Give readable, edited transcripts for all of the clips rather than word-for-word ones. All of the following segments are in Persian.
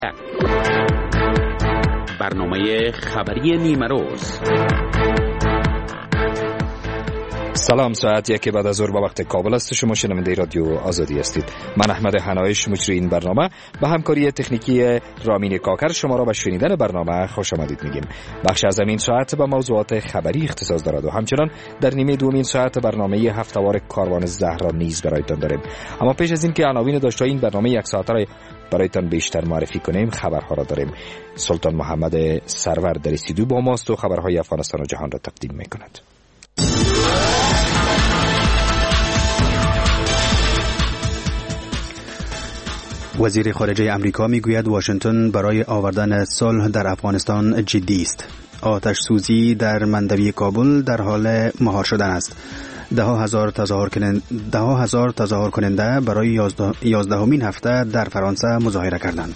برنامه خبری نیمه روز. سلام، ساعت 1 بعد از ظهر به وقت کابل است. شما شنونده رادیو آزادی هستید. من احمد حنایش مجری این برنامه به همکاری تکنیکی رامین کاکر شما را به شنیدن برنامه خوش آمدید میگیم. بخش از این ساعت به موضوعات خبری اختصاص دارد و همچنان در نیمه دومین ساعت برنامه هفته‌وار کاروان زهرا نیز برایتان داریم. اما پیش از این که عناوین داشته این برنامه یک ساعته را برایتان بیشتر معرفی کنیم، خبرها را داریم. سلطان محمد سرور در استودیو با ماست و خبرهای افغانستان و جهان را تقدیم میکند. وزیر خارجه امریکا میگوید واشنگتن برای آوردن صلح در افغانستان جدی است. آتش سوزی در مندوی کابل در حال مهار شدن است. ده هزار تظاهر کننده برای 11مین هفته در فرانسه مظاهره کردند.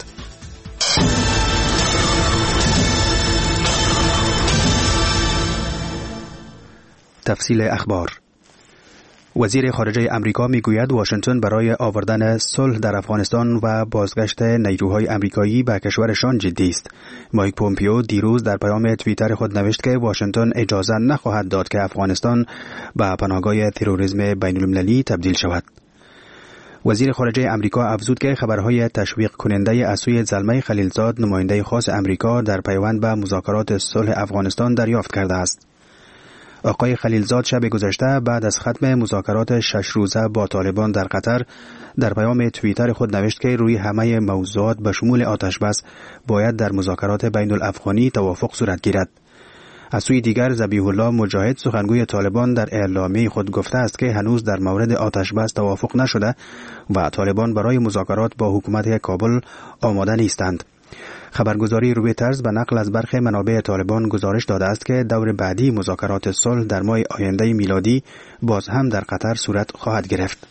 تفصیل اخبار. وزیر خارجه امریکا میگوید واشنگتن برای آوردن صلح در افغانستان و بازگشت نیروهای امریکایی به کشورشان جدی است. مایک پومپیو دیروز در پیام توییتر خود نوشت که واشنگتن اجازه نخواهد داد که افغانستان به پناهگاه تروریسم بین‌المللی تبدیل شود. وزیر خارجه امریکا افزود که خبرهای تشویق کننده از سوی زلمه خلیلزاد نماینده خاص امریکا در پیوند به مذاکرات صلح افغانستان دریافت کرده است. آقای خلیلزاد شب گذشته بعد از ختم مذاکرات 6 روزه با طالبان در قطر در پیام توییتر خود نوشت که روی همه موضوعات به شمول آتشبس باید در مذاکرات بین الافغانی توافق صورت گیرد. از سوی دیگر ذبیح الله مجاهد سخنگوی طالبان در اعلامیه خود گفته است که هنوز در مورد آتشبس توافق نشده و طالبان برای مذاکرات با حکومت کابل آماده نیستند. خبرگزاری رویترز به نقل از برخی منابع طالبان گزارش داده است که دور بعدی مذاکرات صلح در ماه آینده میلادی باز هم در قطر صورت خواهد گرفت.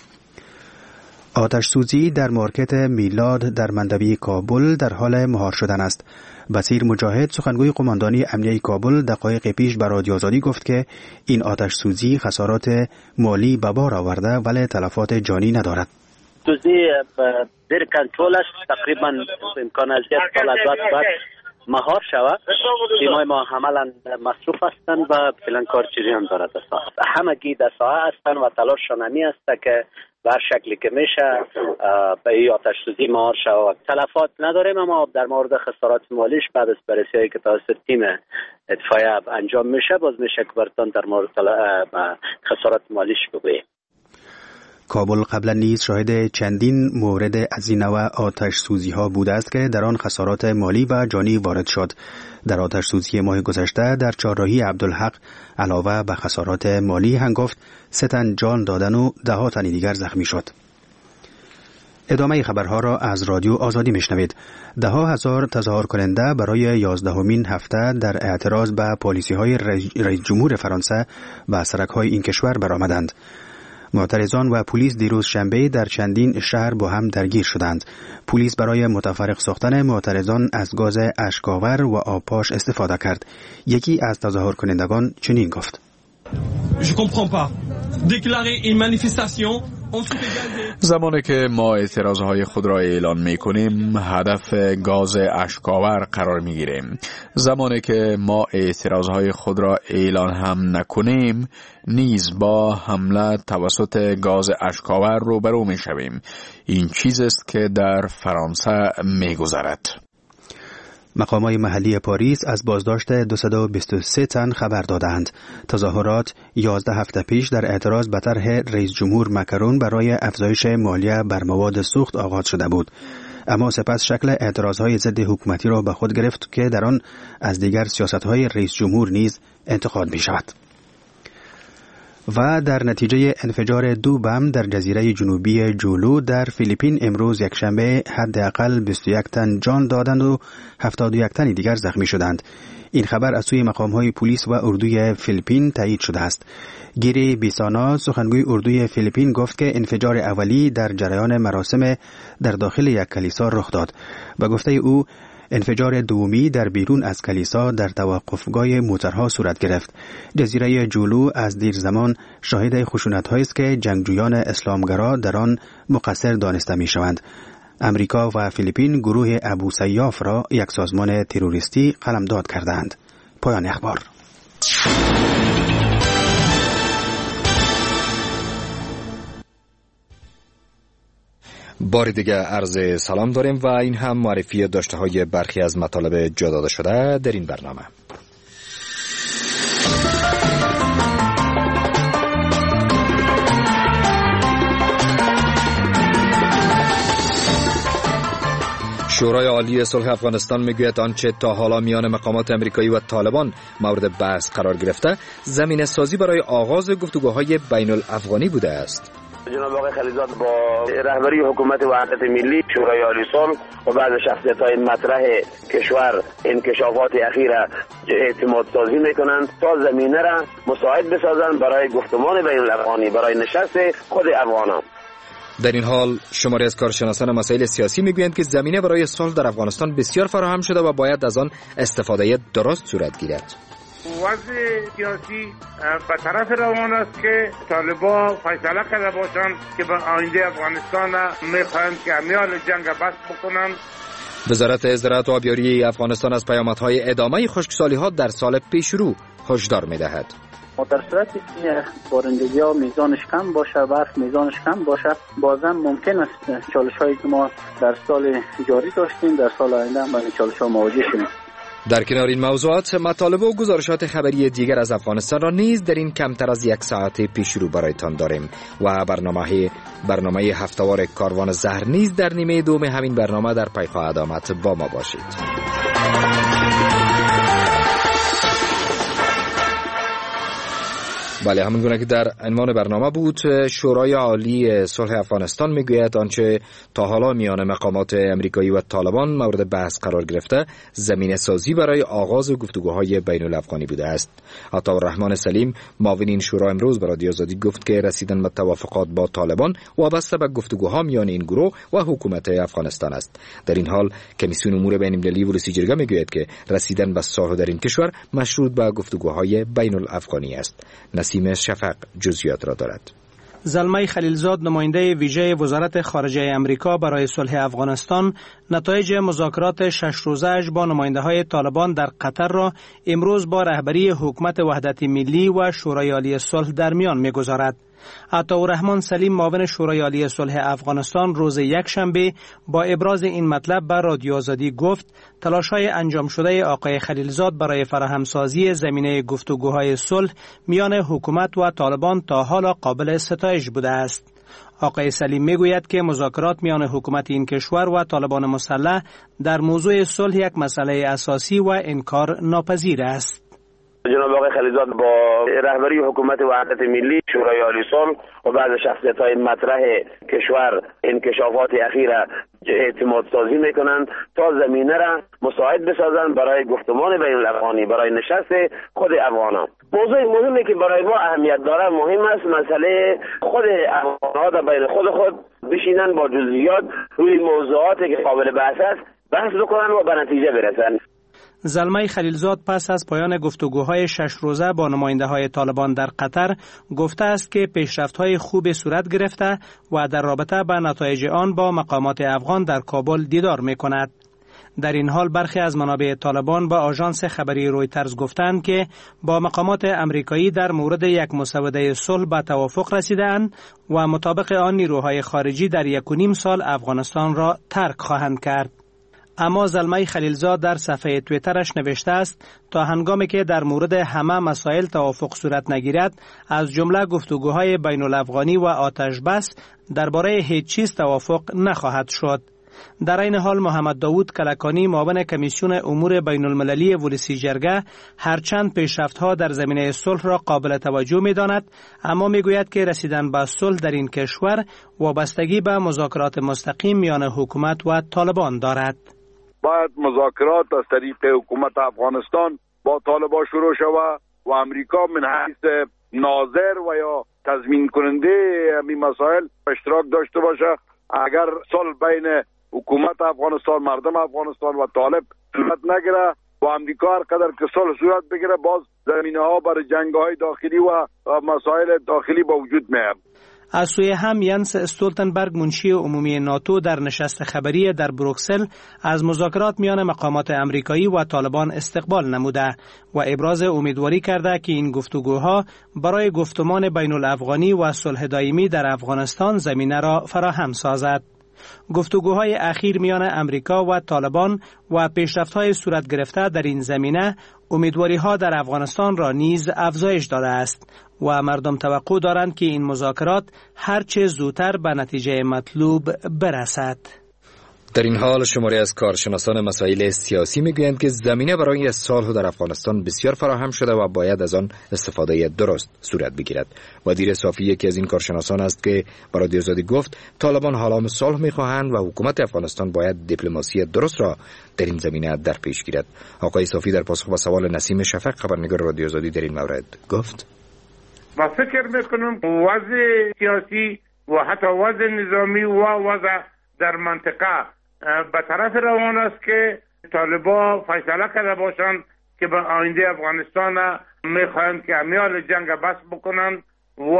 آتش سوزی در مارکت میلاد در مندوی کابل در حال مهار شدن است. بصیر مجاهد سخنگوی قماندانی امنیه کابل دقایق پیش به رادیو آزادی گفت که این آتش سوزی خسارات مالی به بار آورده ولی تلفات جانی ندارد. سوزی در کنترل است. تقریبا امکان است یک سال بعد مهار شود. تیمای ما عملا مصروف هستند و فعلا کار جریان دارد. همگی در ساحه هستند و تلاششان همی است که به هر شکلی که میشه به این آتش سوزی مهار شود. تلفات نداریم، اما در مورد خسارات مالیش بعد از بررسی که توسط تیم اطفائیه انجام میشه باز میشه که براتون در مورد خسارات مالیش بگوییم. کابل قبلا نیز شاهد چندین مورد از این نوع آتش سوزی ها بوده است که در آن خسارات مالی و جانی وارد شد. در آتش سوزی ماه گذشته در چهارراهی عبدالحق علاوه به خسارات مالی هنگفت 3 تن جان دادن و 10 تن دیگر زخمی شد. ادامه خبرها را از رادیو آزادی میشنوید. 10,000 تظاهر کننده برای 11مین هفته در اعتراض به پالیسی‌های رئیس جمهور فرانسه و سرک‌های این کشور برآمدند. معترضان و پلیس دیروز شنبه در چندین شهر با هم درگیر شدند. پلیس برای متفرق ساختن معترضان از گاز اشک‌آور و آبپاش استفاده کرد. یکی از تظاهر کنندگان چنین گفت: Je comprends pas. Déclarer une manifestation. زمانی که ما اعتراضهای خود را اعلان می‌کنیم هدف گاز اشک‌آور قرار می‌گیریم. زمانی که ما اعتراضهای خود را اعلان هم نکنیم نیز با حمله توسط گاز اشک‌آور روبرو می‌شویم. این چیزی است که در فرانسه می‌گذرد. مقامات محلی پاریس از بازداشت 223 تن خبر دادند. تظاهرات 11 هفته پیش در اعتراض به طرح رئیس جمهور مکرون برای افزایش مالیه بر مواد سوخت آغاز شده بود. اما سپس شکل اعتراضهای ضد حکومتی را به خود گرفت که در آن از دیگر سیاست‌های رئیس جمهور نیز انتقاد می‌شود. و در نتیجه انفجار 2 بم در جزیره جنوبی جولو در فیلیپین امروز یکشنبه حداقل 21 تن جان دادند و 71 تن دیگر زخمی شدند. این خبر از سوی مقام‌های پلیس و اردوی فیلیپین تایید شده است. گیری بیسانا سخنگوی اردوی فیلیپین گفت که انفجار اولی در جریان مراسم در داخل یک کلیسا رخ داد. به گفته او انفجار دومی در بیرون از کلیسا در توقفگاه موترها صورت گرفت. جزیره جولو از دیر زمان شاهد خشونت‌هایی است که جنگجویان اسلامگرا در آن مقصر دانسته می‌شوند. امریکا و فیلیپین گروه ابو سیاف را یک سازمان تروریستی قلمداد کردند. پایان اخبار. بار دیگه عرض سلام داریم و این هم معرفی داشته‌های برخی از مطالب جا داده شده در این برنامه. شورای عالی صلح افغانستان میگوید آنچه تا حالا میان مقامات امریکایی و طالبان مورد بحث قرار گرفته زمینه سازی برای آغاز گفتگوهای بین الافغانی بوده است. جناب آقای خلیلزاد با رهبری حکومت وحدت ملی، شورای عالی صلح و بعض شخصیت‌های مطرح کشور انکشافات اخیر اعتماد سازی میکنند تا زمینه را مساعد بسازند برای گفتمان بین الافغانی، برای نشست خود افغانان. در این حال شماری از کارشناسان مسائل سیاسی میگویند که زمینه برای صلح در افغانستان بسیار فراهم شده و باید از آن استفاده درست صورت گیرد. وضع سیاسی به طرف روان است که طالبان فیصله کرده باشند که به آینده افغانستان میخواهند که امیال جنگ بس بکنند. وزارت زراعت و آبیاری افغانستان از پیامدهای ادامه خشکسالی‌ها در سال پیشرو هشدار می‌دهد. در صورتی که بارندگی ها میزانش کم باشه، برف میزانش کم باشه، بازم ممکن است چالش هایی که ما در سال جاری داشتیم در سال آینده هم با این چالش ها مواجه شویم. در کنار این موضوعات، مطالب و گزارشات خبری دیگر از افغانستان را نیز در این کمتر از یک ساعت پیشرو برایتان داریم و برنامه هفته‌وار کاروان زهر نیز در نیمه دوم همین برنامه در پی خواهد آمد. با ما باشید. بله، همون گونه که در عنوان برنامه بود، شورای عالی صلح افغانستان میگوید آنچه تا حالا میان مقامات امریکایی و طالبان مورد بحث قرار گرفته زمینه سازی برای آغاز گفتگوهای بین الافغانی بوده است. عطاالرحمن سلیم، معاون این شورا، امروز به رادیو آزادی گفت که رسیدن به توافقات با طالبان وابسته به گفتگوها میان این گروه و حکومت افغانستان است. در این حال کمیسیون امور بین‌المللی ولسی جرگه میگوید که رسیدن به صلح در این کشور مشروط به گفتگوهای بین الافغانی است. نسیم شفق جزئیات را دارد. زلمه خلیلزاد، نماینده ویژه وزارت خارجه امریکا برای صلح افغانستان، نتایج مذاکرات 6 روزه‌اش با نماینده‌های طالبان در قطر را امروز با رهبری حکومت وحدت ملی و شورای عالی صلح در میان می‌گذارد. عطاالرحمن سلیم، معاون شورای عالی صلح افغانستان، روز یکشنبه با ابراز این مطلب بر رادیو آزادی گفت تلاش‌های انجام شده آقای خلیلزاد برای فراهمسازی زمینه گفتگوهای صلح میان حکومت و طالبان تا حالا قابل ستایش بوده است. آقای سلیم میگوید که مذاکرات میان حکومت این کشور و طالبان مسلح در موضوع صلح یک مسئله اساسی و انکار ناپذیر است. جناب آقای خلیلزاد با رهبری حکومت وحدت ملی، شورای عالی صلح و بعض شخصیت‌های مطرح کشور انکشافات اخیر اعتماد سازی میکنند تا زمینه را مساعد بسازند برای گفتمان بین الافغانی، برای نشست خود افغانان. موضوع مهمی که برای ما اهمیت داره، مهم است مسئله خود افغان‌ها در بین خود بشینن با جزئیات روی موضوعاتی که قابل بحث است بحث بکنن و به نتیجه برسن. زلمه خلیلزاد پس از پایان گفتگوهای 6 روزه با نماینده‌های طالبان در قطر گفته است که پیشرفت‌های خوب صورت گرفته و در رابطه با نتایج آن با مقامات افغان در کابل دیدار می‌کند. در این حال برخی از منابع طالبان با آژانس خبری رویترز گفتند که با مقامات امریکایی در مورد یک مسوده صلح به توافق رسیدند و مطابق آن نیروهای خارجی در 1.5 سال افغانستان را ترک خواهند کرد. اما زلمه خلیلزاد در صفحه توییترش نوشته است تا هنگامی که در مورد همه مسائل توافق صورت نگیرد، از جمله گفتگوهای بین الافغانی و آتش بس، درباره هیچ چیز توافق نخواهد شد. در این حال محمد داوود کلکانی، معاون کمیسیون امور بین المللی ولسی جرگه، هرچند پیشرفت‌ها در زمینه صلح را قابل توجه می‌داند، اما می‌گوید که رسیدن به صلح در این کشور وابستگی به مذاکرات مستقیم میان حکومت و طالبان دارد. باید مذاکرات از طریق حکومت افغانستان با طالبان شروع شود و امریکا من حیث ناظر و یا تضمین کننده این مسائل اشتراک داشته باشه. اگر صلح بین حکومت افغانستان، مردم افغانستان و طالب صورت نگیره و امریکا هر قدر که صلح صورت بگیره، باز زمینه ها برای جنگ های داخلی و مسائل داخلی با وجود میاد. از سوی هم ینس استولتنبرگ منشی عمومی ناتو در نشست خبری در بروکسل از مذاکرات میان مقامات امریکایی و طالبان استقبال نموده و ابراز امیدواری کرده که این گفتگوها برای گفتمان بین الافغانی و صلح دائمی در افغانستان زمینه را فراهم سازد. گفتگوهای اخیر میان امریکا و طالبان و پیشرفت‌های صورت گرفته در این زمینه امیدواری‌ها در افغانستان را نیز افزایش داده است و مردم توقع دارند که این مذاکرات هرچه زودتر به نتیجه مطلوب برسد. در این حال شماری از کارشناسان مسائل سیاسی میگویند که زمینه برای صلح در افغانستان بسیار فراهم شده و باید از آن استفاده درست صورت بگیرد. وزیر صافی یکی از این کارشناسان است که برای رادیو آزادی گفت طالبان حالا صلح میخواهند و حکومت افغانستان باید دیپلماسی درست را در این زمینه در پیش گیرد. آقای صافی در پاسخ به سوال نسیم شفق خبرنگار رادیو آزادی در این مورد گفت: ما فکر میکنم وضع سیاسی و حتی وضع نظامی و وضع در منطقه به طرف روان است که طالبان فیصله کرده باشند که به آینده افغانستان میخواهند که امیال جنگ بس بکنند و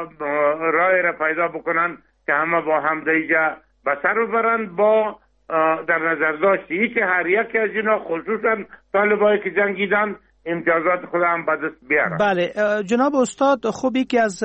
رای را پیدا بکنند که همه با هم دیگه به سر ببرند. با در نظر داشتی که هر یک از اینا خصوصا طالبایی که جنگیدند امتیازات خود هم به دست بیارن. بله جناب استاد، خب یکی از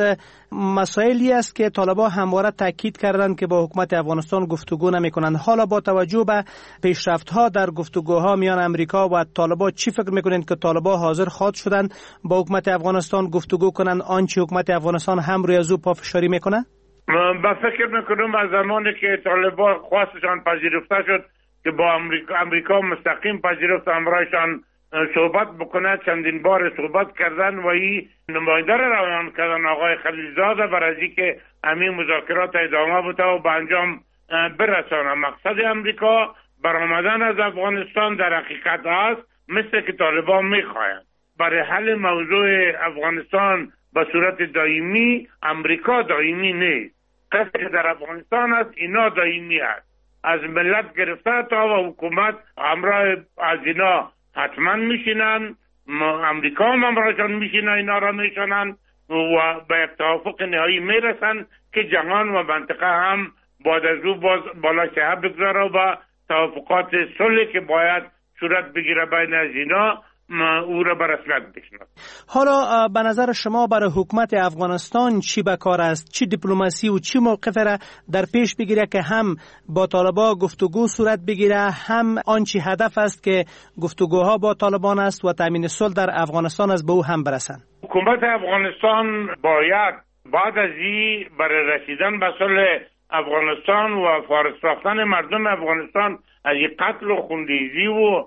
مسائلی است که طالبان همواره تاکید کردند که با حکومت افغانستان گفتگو نمی‌کنند. حالا با توجه به پیشرفت‌ها در گفتگوها میان امریکا و طالبان چی فکر می‌کنید که طالبان حاضر خواهد شدند با حکومت افغانستان گفتگو کنند آنچه حکومت افغانستان هم روی از او پافشاری می‌کنه؟ من فکر می‌کنم از زمانی که طالبان خواستشان پذیرفته شد که با امریکا مستقیم پذیرفت امرایشان صحبت بکنه، چندین بار صحبت کردن و این نماینده را روان کردن آقای خلیلزاده برای اینکه همین مذاکرات ادامه بده و به انجام برسانه. مقصد امریکا برآمدن از افغانستان در حقیقت است مثل که طالبان میخواهند. برای حل موضوع افغانستان به صورت دائمی امریکا دائمی نیست. کسی که در افغانستان است اینا دائمی است. از ملت گرفته تا و حکومت همراه از اینا حتما میشینن، امریکا هم همراهشان میشینن، اینا را میشنن و به یک توافق نهایی میرسن که جهان و منطقه هم بعد از او بالا شهر بگذاره و توافقات صلحی که باید صورت بگیره بین از اینا او را به رسمیت بشناسه. حالا به نظر شما برای حکومت افغانستان چی به کار است؟ چی دیپلماسی و چی موقف را در پیش بگیره که هم با طالبان گفتگو صورت بگیره، هم آنچه هدف است که گفتگوها با طالبان است و تامین صلح در افغانستان از به او هم برسن؟ حکومت افغانستان باید بعد از این برای رسیدن به صلح افغانستان و فارغ ساختن مردم افغانستان از این قتل و خونریزی و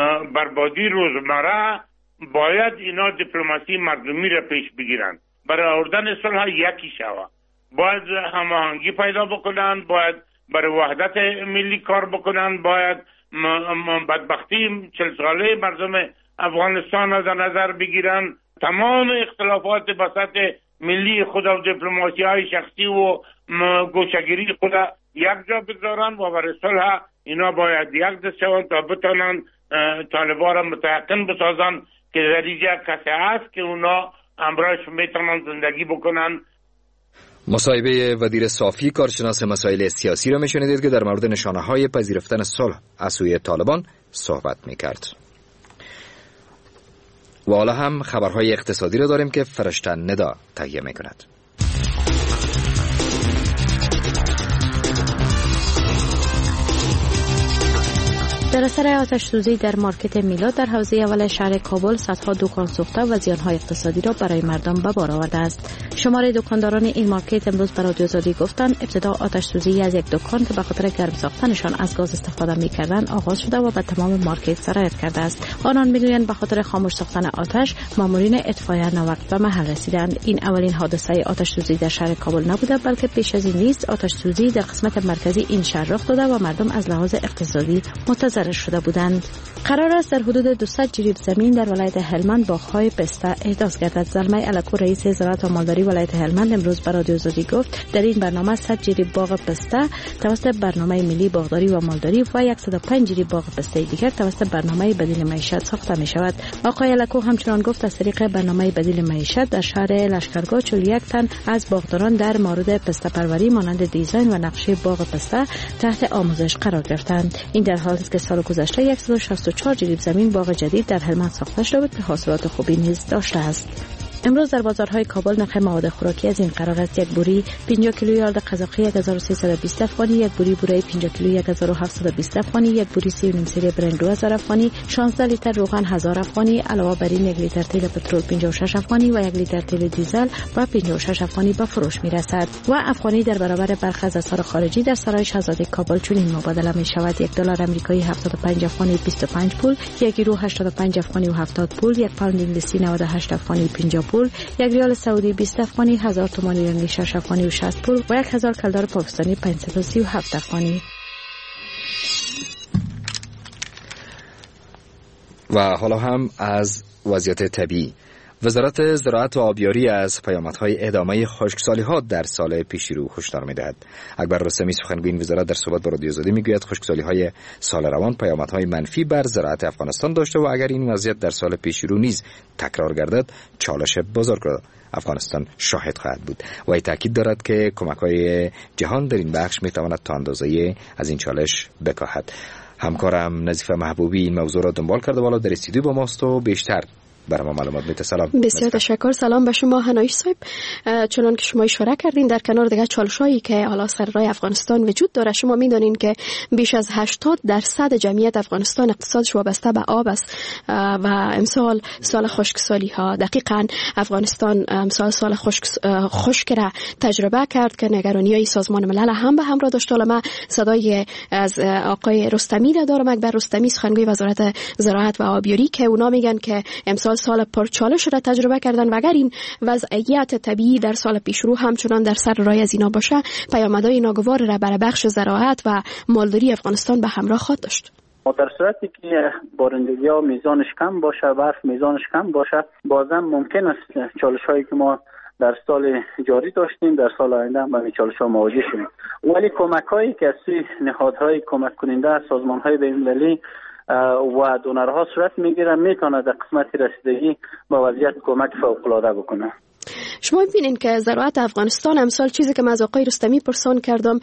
بربادی روزمره باید اینا دیپلماسی مردمی را پیش بگیرند. برای آوردن صلح یکی شود باید هماهنگی پیدا بکنند، باید برای وحدت ملی کار بکنند، باید بدبختی 40 ساله مردم افغانستان را در نظر بگیرند، تمام اختلافات بساط ملی خود و دیپلماسی های شخصی و گوشه‌گیری خود یک جا بگذارند و برای صلح اینا باید یک دست شوند تا بتانند طالبان را متيقن بسازند که در اینجا کسی هست که اونا همراهش میتونن زندگی بکنن. مصاحبه وزیر صافی کارشناس مسائل سیاسی را میشنیدید که در مورد نشانه‌های پذیرفتن صلح از سوی طالبان صحبت میکرد. و حالا هم خبرهای اقتصادی را داریم که فرشته ندا تهیه میکند. در اثر آتش‌سوزی در مارکت میلاد در حوزه اول شهر کابل صدها دکان سوخته و زیانهای اقتصادی را برای مردم به بار آورده است. شمار دکانداران این مارکت امروز به رادیو آزادی گفتند ابتدا آتش‌سوزی از یک دکان که به خاطر گرم ساختنشان از گاز استفاده می‌کردند آغاز شده و به تمام مارکت سرایت کرده است. آنان می‌گویند به خاطر خاموش ساختن آتش مامورین اطفائیه ناوقت به محل رسیدند. این اولین حادثه آتش‌سوزی در شهر کابل نبوده بلکه پیش از این نیز آتش‌سوزی در قسمت مرکزی این شهر رخ داده و مردم از لحاظ اقتصادی متضرر گسترش شده بودند. قرار است در حدود 200 جریب زمین در ولایت هلمند باغ‌های پسته احداث گردد. زلمه الکو رئیس زراعت و مالداری ولایت هلمند امروز به رادیو آزادی گفت در این برنامه 100 جریب باغ پسته توسط برنامه ملی باغداری و مالداری و 105 جریب باغ پسته دیگر توسط برنامه بدیل معیشت ساخته می شود. آقای الکو همچنان گفت از طریق برنامه بدیل معیشت در شهر لشکرگاه 41 تن از باغداران در مورد پسته پروری مانند دیزاین و نقشه باغ پسته تحت آموزش قرار گرفتند. این در حالی است که سال گذشته 164 جریب زمین باغ جدید در هلمند ساخته شده بود که حاصلات خوبی نیز داشته است. امروز در بازارهای کابل نرخ مواد خوراکی از این قرار است: یک بوری 50 کیلویی آرد قزاقی 1320 افغانی، یک بوری بوره 50 کیلویی 1720 افغانی، یک بوری 3.5 سری برنج 2000 افغانی، 16 لیتر روغن 1000 افغانی، علاوه بر این 1 لیتر تیل پترول 56 افغانی و 1 لیتر تیل دیزل با 56 افغانی به فروش میرسد و افغانی در برابر برخی از اسعار خارجی در سرای شاهزاده کابل چنین مبادله می شود: $1 آمریکایی 75 افغانی 25 پول، 1 یورو 85 افغانی و 70 پول، 1 پوند انگلیسی 98 افغانی 50 پول، 1 ریال سعودی 20 افغانی، 1000 تومان ایرانی 6 افغانی و 60 پول و 1000 کلدار پاکستانی 537 افغانی. و حالا هم از وضعیت طبیعی. وزارت زراعت و آبیاری از پیامدهای ادامه خشکسالی‌ها در سال پیش رو هشدار می‌دهد. اکبر رستمی سخنگوی وزارت در صحبت با رادیو آزادی میگوید خشکسالی‌های سال روان پیامدهای منفی بر زراعت افغانستان داشته و اگر این وضعیت در سال پیش رو نیز تکرار گردد چالش بزرگ را افغانستان شاهد خواهد بود. و تاکید دارد که کمک‌های جهان در این بخش می‌تواند تا اندازه‌ای از این چالش بکاهد. همکارم نظیفه محبوبی این موضوع را دنبال کرده و در استودیو با ماست و بیشتر برای ما معلومات میده. سلام. بسیار تشکر. سلام به شما هنایش صاحب. چنان که شما اشاره کردین در کنار دیگر چالش‌هایی که حالا سر راه افغانستان وجود داره، شما میدونین که بیش از 80% جمعیت افغانستان اقتصادش وابسته به آب است و امسال سال خشکسالی‌ها. دقیقاً افغانستان امسال سال خشک را تجربه کرد که نگرانی‌های سازمان ملل هم به همراه داشت. حالا من صدای از آقای رستمی را دارم، اکبر رستمی سخنگوی وزارت زراعت و آبیاری، که اونا میگن که امسال سال پرچالش را تجربه کردن و اگر این وضعیت طبیعی در سال پیشرو همچنان در سر راه از اینا باشه پیامدهای ناگوار را برای بخش زراعت و مالداری افغانستان به همراه خواهد داشت. در صورتی که بارندگی ها میزانش کم باشه، برف میزانش کم باشه، بازم ممکن است چالش هایی که ما در سال جاری داشتیم در سال آینده هم به چالش ها مواجه شویم. ولی کمک هایی که از سوی نهادهای کمک کننده، سازمان های بین‌المللی و دونرها صورت میگیره میتونه در قسمت رسیدگی به وضعیت کمک فوق‌العاده بکنه. شما ببینین که زراعت افغانستان امسال چیزی که من از آقای رستمی پرسان کردم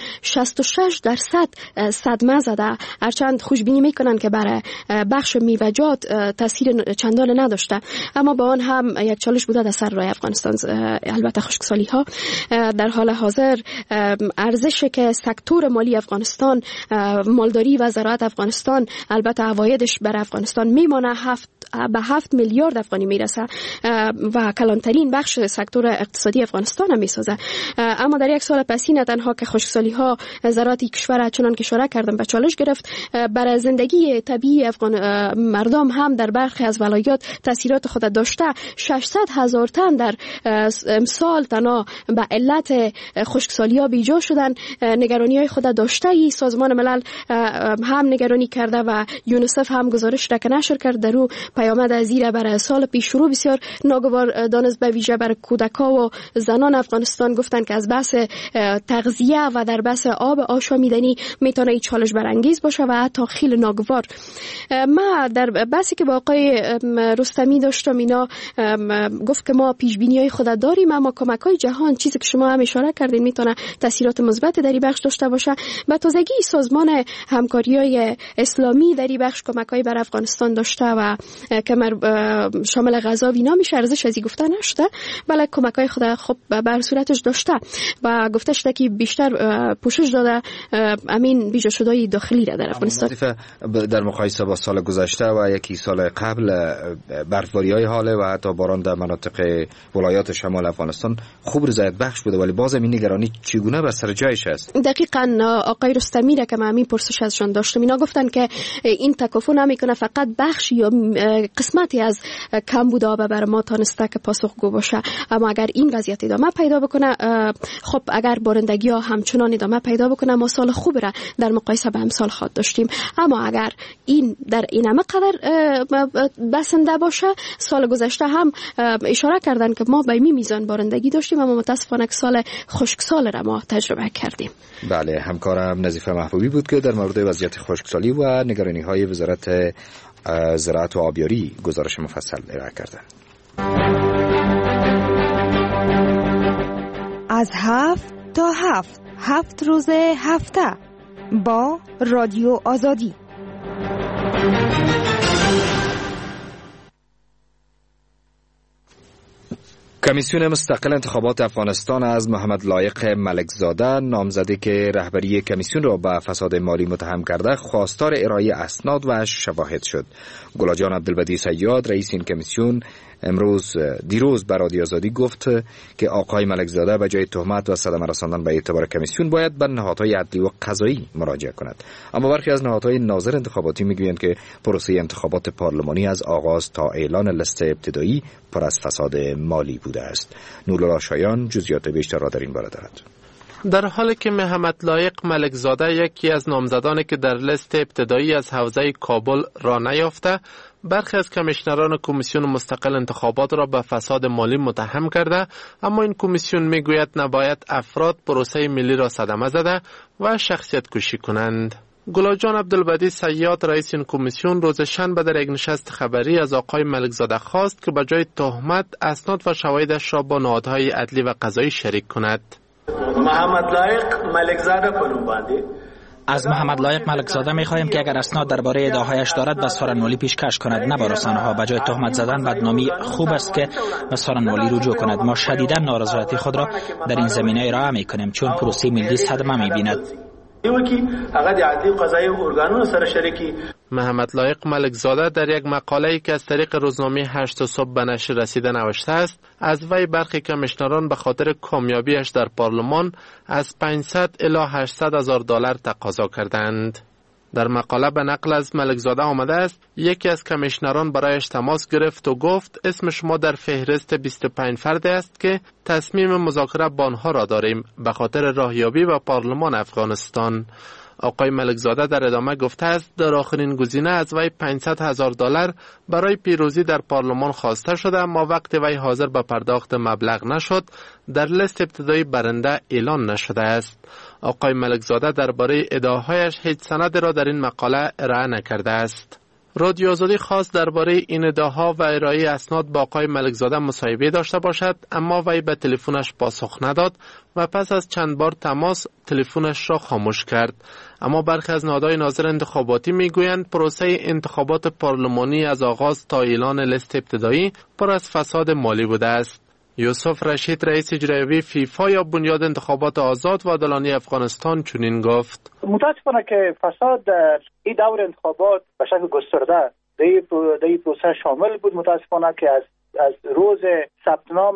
66% صدمه زده، هرچند خوشبینی میکنن که برای بخش میوه‌جات تاثیر چندان نداشته، اما با آن هم یک چالش بوده در سر راه افغانستان. البته خشکسالی ها در حال حاضر ارزش که سکتور مالی افغانستان، مالداری و زراعت افغانستان، البته عوایدش بر افغانستان میمانه 7 میلیارد افغانی میرسه و کلانترین بخش سکتور اقتصادی افغانستان هم میسازه. اما در یک سال پسی نه تنها که خشکسالی ها زراعت کشور چنان که اشاره کردم به چالش گرفت، برای زندگی طبیعی افغان مردم هم در برخی از ولایات تاثیرات خود داشته. 600,000 تن در امسال تنها به علت خشکسالی ها بیجا شدن. نگرانی های خود داشته. ای سازمان ملل هم نگرانی کرده و یونیسف هم گزارش را که نشر کرد در او پیامد از زیر برای سال پیش شروع بسیار ناگوار دانست، به ویژه برای کودک‌ها و زنان افغانستان گفتن که از بحث تغذیه و در بحث آب آشامیدنی میتونه این چالش برانگیز باشه و حتی خیلی ناگوار. ما در بحثی که با آقای رستمی داشتم اینا گفت که ما پیش بینی‌های خود داریم، اما کمک‌های جهان چیزی که شما هم اشاره کردین میتونه تاثیرات مثبت در این بخش داشته باشه. به تازگی سازمان همکاری‌های اسلامی در این بخش کمک‌های بر افغانستان داشته و که شامل غذا و اینا میشه، ارزش ازی گفته نشده، بله کمک‌های خود خب بر صورتش داشته و گفته شده که بیشتر پوشش داده امین بیجا شده‌ای داخلی را در افغانستان. در مقایسه با سال گذشته و یکی سال قبل برفباری‌های حاله و حتی باران در مناطق ولایات شمال افغانستان خوب رضایت بخش بوده، ولی باز این نگرانی چگونه بر سر جایش است؟ دقیقاً آقای رستمی را که من همین پرسش ازشان داشتم، اینا گفتن که این تکافو نمیکنه، فقط بخشی یا قسمتی از کمبود آب بر ما تانسته که پاسخگو باشه، اما اما اگر این وضعیت ادامه پیدا بکنه، خب اگر بارندگی ها همچنان ادامه پیدا بکنه ما سال خوب را در مقایسه به امسال خواهد داشتیم. اما اگر این در این همه قدر بسنده باشه، سال گذشته هم اشاره کردن که ما به این میزان بارندگی داشتیم اما متاسفانه سال خشکسال را ما تجربه کردیم. بله، همکارم نظیفه محبوبی بود که در مورد وضعیت خشکسالی و نگرانی‌های وزارت زراعت و آبیاری گزارش مفصل ارائه کردند. از 7 تا 7 روز هفته با رادیو آزادی. کمیسیون مستقل انتخابات افغانستان از محمد لایق ملکزاده، نامزدی که رهبری کمیسیون را به فساد مالی متهم کرده، خواستار ارائه اسناد و شواهد شد. گلاجان عبدالبدی صیاد، رئیس این کمیسیون، دیروز به رادیو آزادی گفت که آقای ملکزاده به جای تهمت و صدمه رساندن به اعتبار کمیسیون باید به نهادهای عدلی و قضایی مراجعه کند. اما برخی از نهادهای ناظر انتخاباتی میگویند که پروسه انتخابات پارلمانی از آغاز تا اعلان لیست ابتدایی پر از فساد مالی بوده است. نورالله شایان جزئیات بیشتر را در این باره دارد. در حالی که محمد لایق ملکزاده یکی از نامزدانی که در لیست ابتدایی از حوزه کابل را نیافته، برخی از کمیشنران کمیسیون مستقل انتخابات را به فساد مالی متهم کرده، اما این کمیسیون میگوید نباید افراد پروسه ملی را صدمه زده و شخصیت کشی کنند. گلاجان عبدالبدی صیاد، رئیس این کمیسیون، روز شنبه در یک نشست خبری از آقای ملکزاده خواست که به جای تهمت اسناد و شواهدش را با نهادهای عدلی و قضایی شریک کند. محمد لایق ملکزاده پلوباندی از محمد لایق ملکزاده می‌خواهیم که اگر اسناد درباره ادعاهایش دارد به سارنوالی پیشکش کند، نه با رسانه‌ها. به جای تهمت زدن بدنامی خوب است که به سارنوالی رجوع کند. ما شدیداً نارضایتی خود را در این زمینه ارائه می‌کنیم چون پروسه ملی صدمه می‌بیند. محمد لایق ملکزاده در یک مقاله‌ای که از طریق روزنامه 8 صبح به نشر رسیده نوشته است، از وی برخی کمیشنران به خاطر کامیابیش در پارلمان از 500 الی 800 هزار دلار تقاضا کردند. در مقاله به نقل از ملکزاده آمده است یکی از کمیشنران برایش تماس گرفت و گفت اسم شما در فهرست 25 فرد است که تصمیم مذاکره با آنها را داریم به خاطر راهیابی به پارلمان افغانستان. آقای ملکزاده در ادامه گفته است در آخرین گزینه از وی 500 هزار دلار برای پیروزی در پارلمان خواسته شده، اما وقتی وی حاضر به پرداخت مبلغ نشد در لیست ابتدایی برنده اعلان نشده است. آقای ملکزاده درباره ادعاهایش هیچ سندی را در این مقاله ارائه نکرده است. رادیو آزادی خواست درباره این ادعاها و ارائه اسناد با آقای ملکزاده مصاحبه داشته باشد، اما وی به تلفنش پاسخ نداد و پس از چند بار تماس تلفنش را خاموش کرد. اما برخی از نهادهای ناظر انتخاباتی میگویند پروسه انتخابات پارلمانی از آغاز تا اعلان لیست ابتدایی پر از فساد مالی بوده است. یوسف رشید، رئیس اجرایی فیفا یا بنیاد انتخابات آزاد و عادلانه افغانستان، چنین گفت: متاسفانه که فساد در این دور انتخابات به شکل گسترده در این پروسه شامل بود. متاسفانه که از روز ثبت نام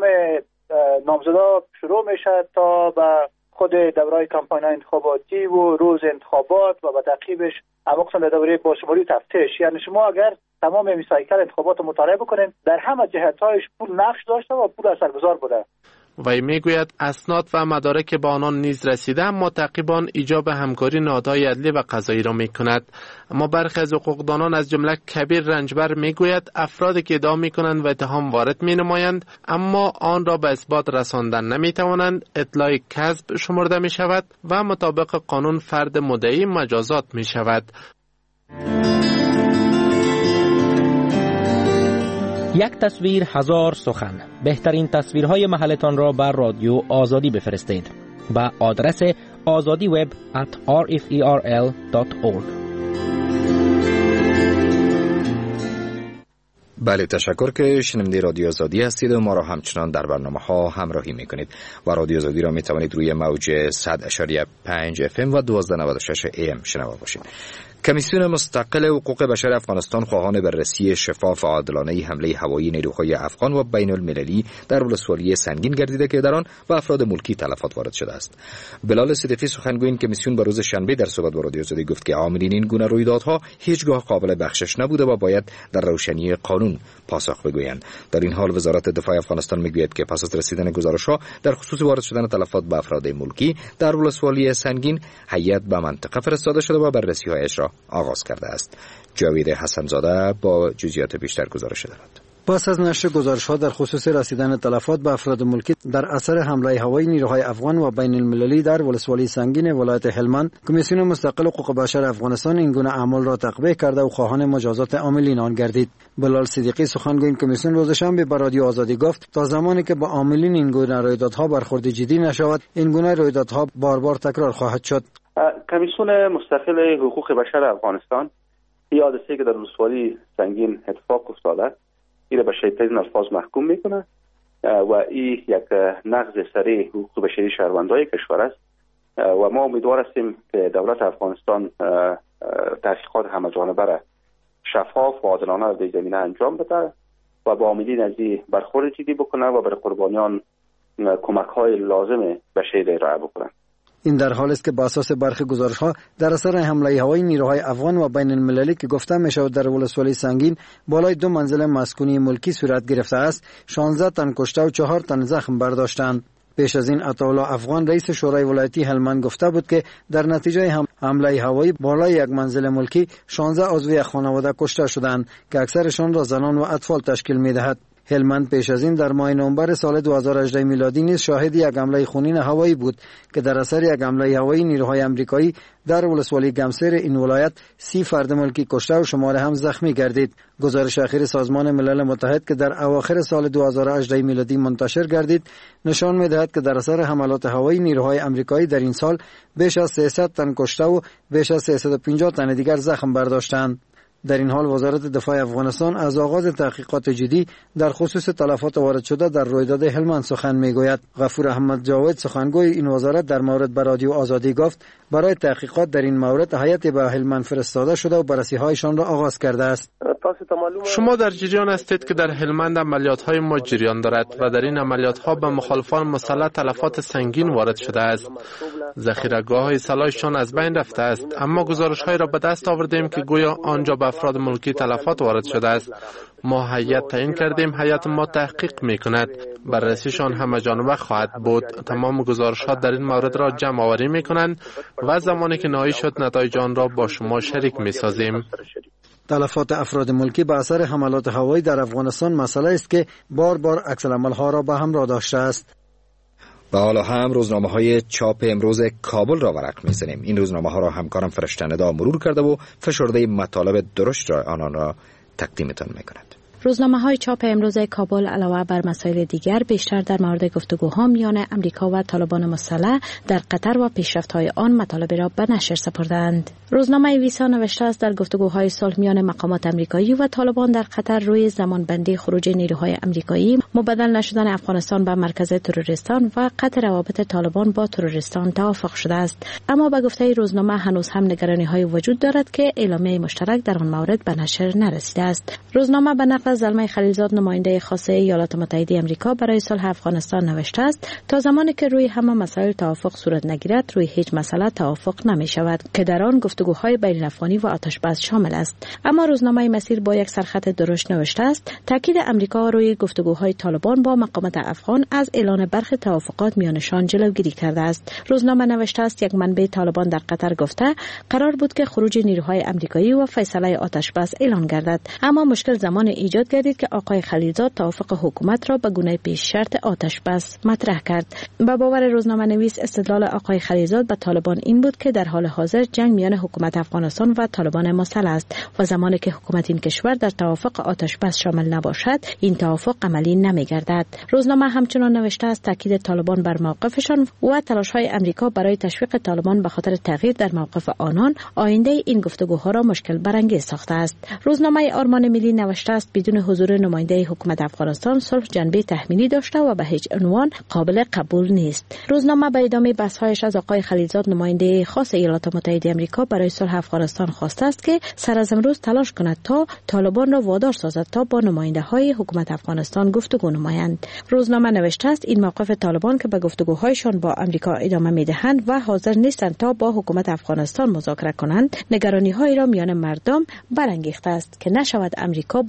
نامزدا شروع میشه تا به خود دورهای کمپاین انتخاباتی و روز انتخابات و به تعقیبش همکسان دوره باشمولی تفتیش. یعنی شما اگر تمام مسائل انتخابات رو مطالعه بکنین در همه جهت‌هایش پول نقش داشته و پول اثرگذار بوده. وی میگوید اسناد و مدارک به آنان نیز رسیده، اما تعقیبان ایجاب همکاری نهادهای عدلی و قضایی را میکند. اما برخی از حقوقدانان از جمله کبیر رنجبر میگوید افرادی که ادعا میکنند و اتهام وارد مینمایند اما آن را به اثبات رساندن نمیتوانند اطلاع کذب شمرده میشود و مطابق قانون فرد مدعی مجازات میشود. یک تصویر هزار سخن. بهترین تصویرهای محلتان را بر رادیو آزادی بفرستید با آدرس azadiweb@rferl.org. بله، تشکر که شنونده رادیو آزادی هستید و ما را همچنان در برنامه ها همراهی میکنید و رادیو آزادی را میتوانید روی موج 100.5 FM و 1296 AM شنوا باشید. کمیسیون مستقل حقوق بشر افغانستان خواهان بررسی شفاف و عادلانه حمله هوایی نیروهای افغان و بین المللی در ولسوالی سنگین گردیده که در آن به افراد ملکی تلفات وارد شده است. بلال صدیقی، سخنگوی این کمیسیون، به روز شنبه در صحبت با رادیو آزادی گفت که عاملین این گونه رویدادها هیچگاه قابل بخشش نبوده و باید در روشنی قانون پاسخ بگویند. در این حال وزارت دفاع افغانستان میگوید که پس از رسیدن گزارش‌ها در خصوص وارد شدن تلفات به افراد ملکی در ولسوالی سنگین، هیئت به منطقه فرستاده شده و بررسی‌هایش را آغاز کرده است. جاوید حسن‌زاده با جزئیات بیشتر گزارش دارد. پس از نشر گزارش‌ها در خصوص رسیدن تلفات به افراد ملکی در اثر حمله هوایی نیروهای افغان و بین المللی در ولسوالی سنگین ولایت هلمند، کمیسیون مستقل حقوق بشر افغانستان این گونه اعمال را تقبیح کرده و خواهان مجازات عاملین آن گردید. بلال صدیقی سخنگوی این کمیسیون روز شنبه به رادیو آزادی گفت تا زمانی که با عاملین این گونه رویدادها برخورد جدی نشود، این گونه رویدادها بار بار تکرار خواهد شد. کمیسیون مستقل حقوق بشر افغانستان این حادثه‌ای که در ولسوالی سنگین اتفاق افتاده این به شدیدترین الفاظ محکوم میکنه و این یک نقض سریع حقوق بشری شهروندان کشور است و ما امیدوار هستیم که دولت افغانستان تحقیقات همه‌جانبه را شفاف و عادلانه در زمینه انجام بده و با عاملین از این برخورد جدی بکنه و برای قربانیان کمک‌های لازم بشری ارائه بکنه. این در حالی است که با اساس برخی گزارش‌ها در اثر حمله هوایی نیروهای افغان و بین المللی که گفته می‌شود در ولسوالی سنگین بالای 2 منزل مسکونی ملکی صورت گرفته است، 16 تن کشته و 4 تن زخم برداشتند. پیش از این عطاالله افغان رئیس شورای ولایتی هلمند گفته بود که در نتیجه حمله هوایی بالای 1 منزل ملکی 16 عضو خانواده کشته شدند که اکثرشان را زنان و اطفال تشکیل می‌دهد. هلمند پیش از این در ماه نوامبر سال 2018 میلادی نیز شاهد یک حمله خونین هوایی بود که در اثر یک حمله هوایی نیروهای آمریکایی در ولسوالی گمسیر این ولایت 30 فرد ملکی کشته و شمار هم زخمی گردید. گزارش اخیر سازمان ملل متحد که در اواخر سال 2018 میلادی منتشر گردید نشان می‌دهد که در اثر حملات هوایی نیروهای آمریکایی در این سال بیش از 300 تن کشته و بیش از 350 تن دیگر زخم برداشتند. در این حال وزارت دفاع افغانستان از آغاز تحقیقات جدی در خصوص تلفات وارد شده در رویداد هلمند سخن میگوید. غفور احمد جاوید سخنگوی این وزارت در مورد به رادیو آزادی گفت برای تحقیقات در این مورد هیئت به هلمند فرستاده شده و بررسی‌هایشان را آغاز کرده است. شما در جریان هستید که در هلمند عملیات‌های ما جریان دارد و در این عملیات‌ها به مخالفان مسلح تلفات سنگین وارد شده است. ذخیره‌گاه‌های سلاحشان از بین رفته است، اما گزارش‌هایی را به دست آوردیم که گویا آنجا به افراد ملکی تلفات وارد شده است. ما هیئت تعیین کردیم، هیئت ما تحقیق می‌کند، بررسیشان همه‌جانبه خواهد بود. تمام گزارش‌ها در این مورد را جمع آوری می‌کنند و زمانی که نهایی شد نتایج آن را با شما شریک می‌سازیم. تلفات افراد ملکی به اثر حملات هوایی در افغانستان مسئله است که بار بار عکس‌العمل‌ها را به همراه داشته است. و حالا هم روزنامه‌های چاپ امروز کابل را ورق می‌زنیم. این روزنامه‌ها را همکارم فرشته ندا مرور کرده و فشرده مطالب درشت را آنان را تقدیمتان می‌کند. روزنامه‌های چاپ امروز کابل علاوه بر مسائل دیگر بیشتر در مورد گفتگوها میان امریکا و طالبان مسلح در قطر و پیشرفت‌های آن مطالب را به نشر سپردند. روزنامه ویسا نوشته است در گفتگوهای صلح میان مقامات امریکایی و طالبان در قطر روی زمانبندی خروج نیروهای امریکایی، مبدل نشدن افغانستان به مرکز تروریستان و قطع روابط طالبان با تروریستان توافق شده است. اما به گفته روزنامه هنوز هم نگرانی‌های وجود دارد که اعلامیه مشترک در آن مورد به نشر نرسیده است. روزنامه به نقل زلمه خلیلزاد نماینده خاص ایالات متحده آمریکا برای صلح افغانستان نوشته است تا زمانی که روی همه مسائل توافق صورت نگیرد روی هیچ مسئله توافق نمی شود که در آن گفتگوهای بین الافغانی و آتش بس شامل است. اما روزنامه مسیر با یک سرخط درشت نوشته است تاکید امریکا روی گفتگوهای طالبان با مقامات افغان از اعلان برخی توافقات میانشان جلوگیری کرده است. روزنامه نوشته است یک منبع طالبان در قطر گفته قرار بود که خروج نیروهای امریکایی و فیصله آتش بس اعلان گردد، اما مشکل زمان ایجاد گردید که آقای خلیلزاد توافق حکومت را به گونه پیش شرط آتش بس مطرح کرد. با باور روزنامه نویس استدلال آقای خلیلزاد به طالبان این بود که در حال حاضر جنگ میان حکومت افغانستان و طالبان مسلح است و زمانی که حکومت این کشور در توافق آتش بس شامل نباشد این توافق عملی نمی‌گردد. روزنامه همچنان نوشته است تاکید طالبان بر موقفشان و تلاش‌های امریکا برای تشویق طالبان به خاطر تغییر در موقف آنان آینده این گفتگوها را مشکل برانگیز ساخته است. روزنامه آرمان ملی نوشته است بدون حضور نماینده حکومت افغانستان صلح جنبه تحمیلی داشته و به هیچ عنوان قابل قبول نیست. روزنامه به ادامه بحث‌هایش از آقای خلیلزاد نماینده خاص ایالات متحده آمریکا برای صلح افغانستان خواسته است که سر از امروز تلاش کند تا طالبان را وادار سازد تا با نماینده‌های حکومت افغانستان گفتگو نمایند. روزنامه نوشته است این موقف طالبان که به گفتگوهایشان با آمریکا ادامه می‌دهند و حاضر نیستند تا با حکومت افغانستان مذاکره کنند، نگرانی‌هایی را میان مردم برانگیخته است که نشود آمریکا با طالبان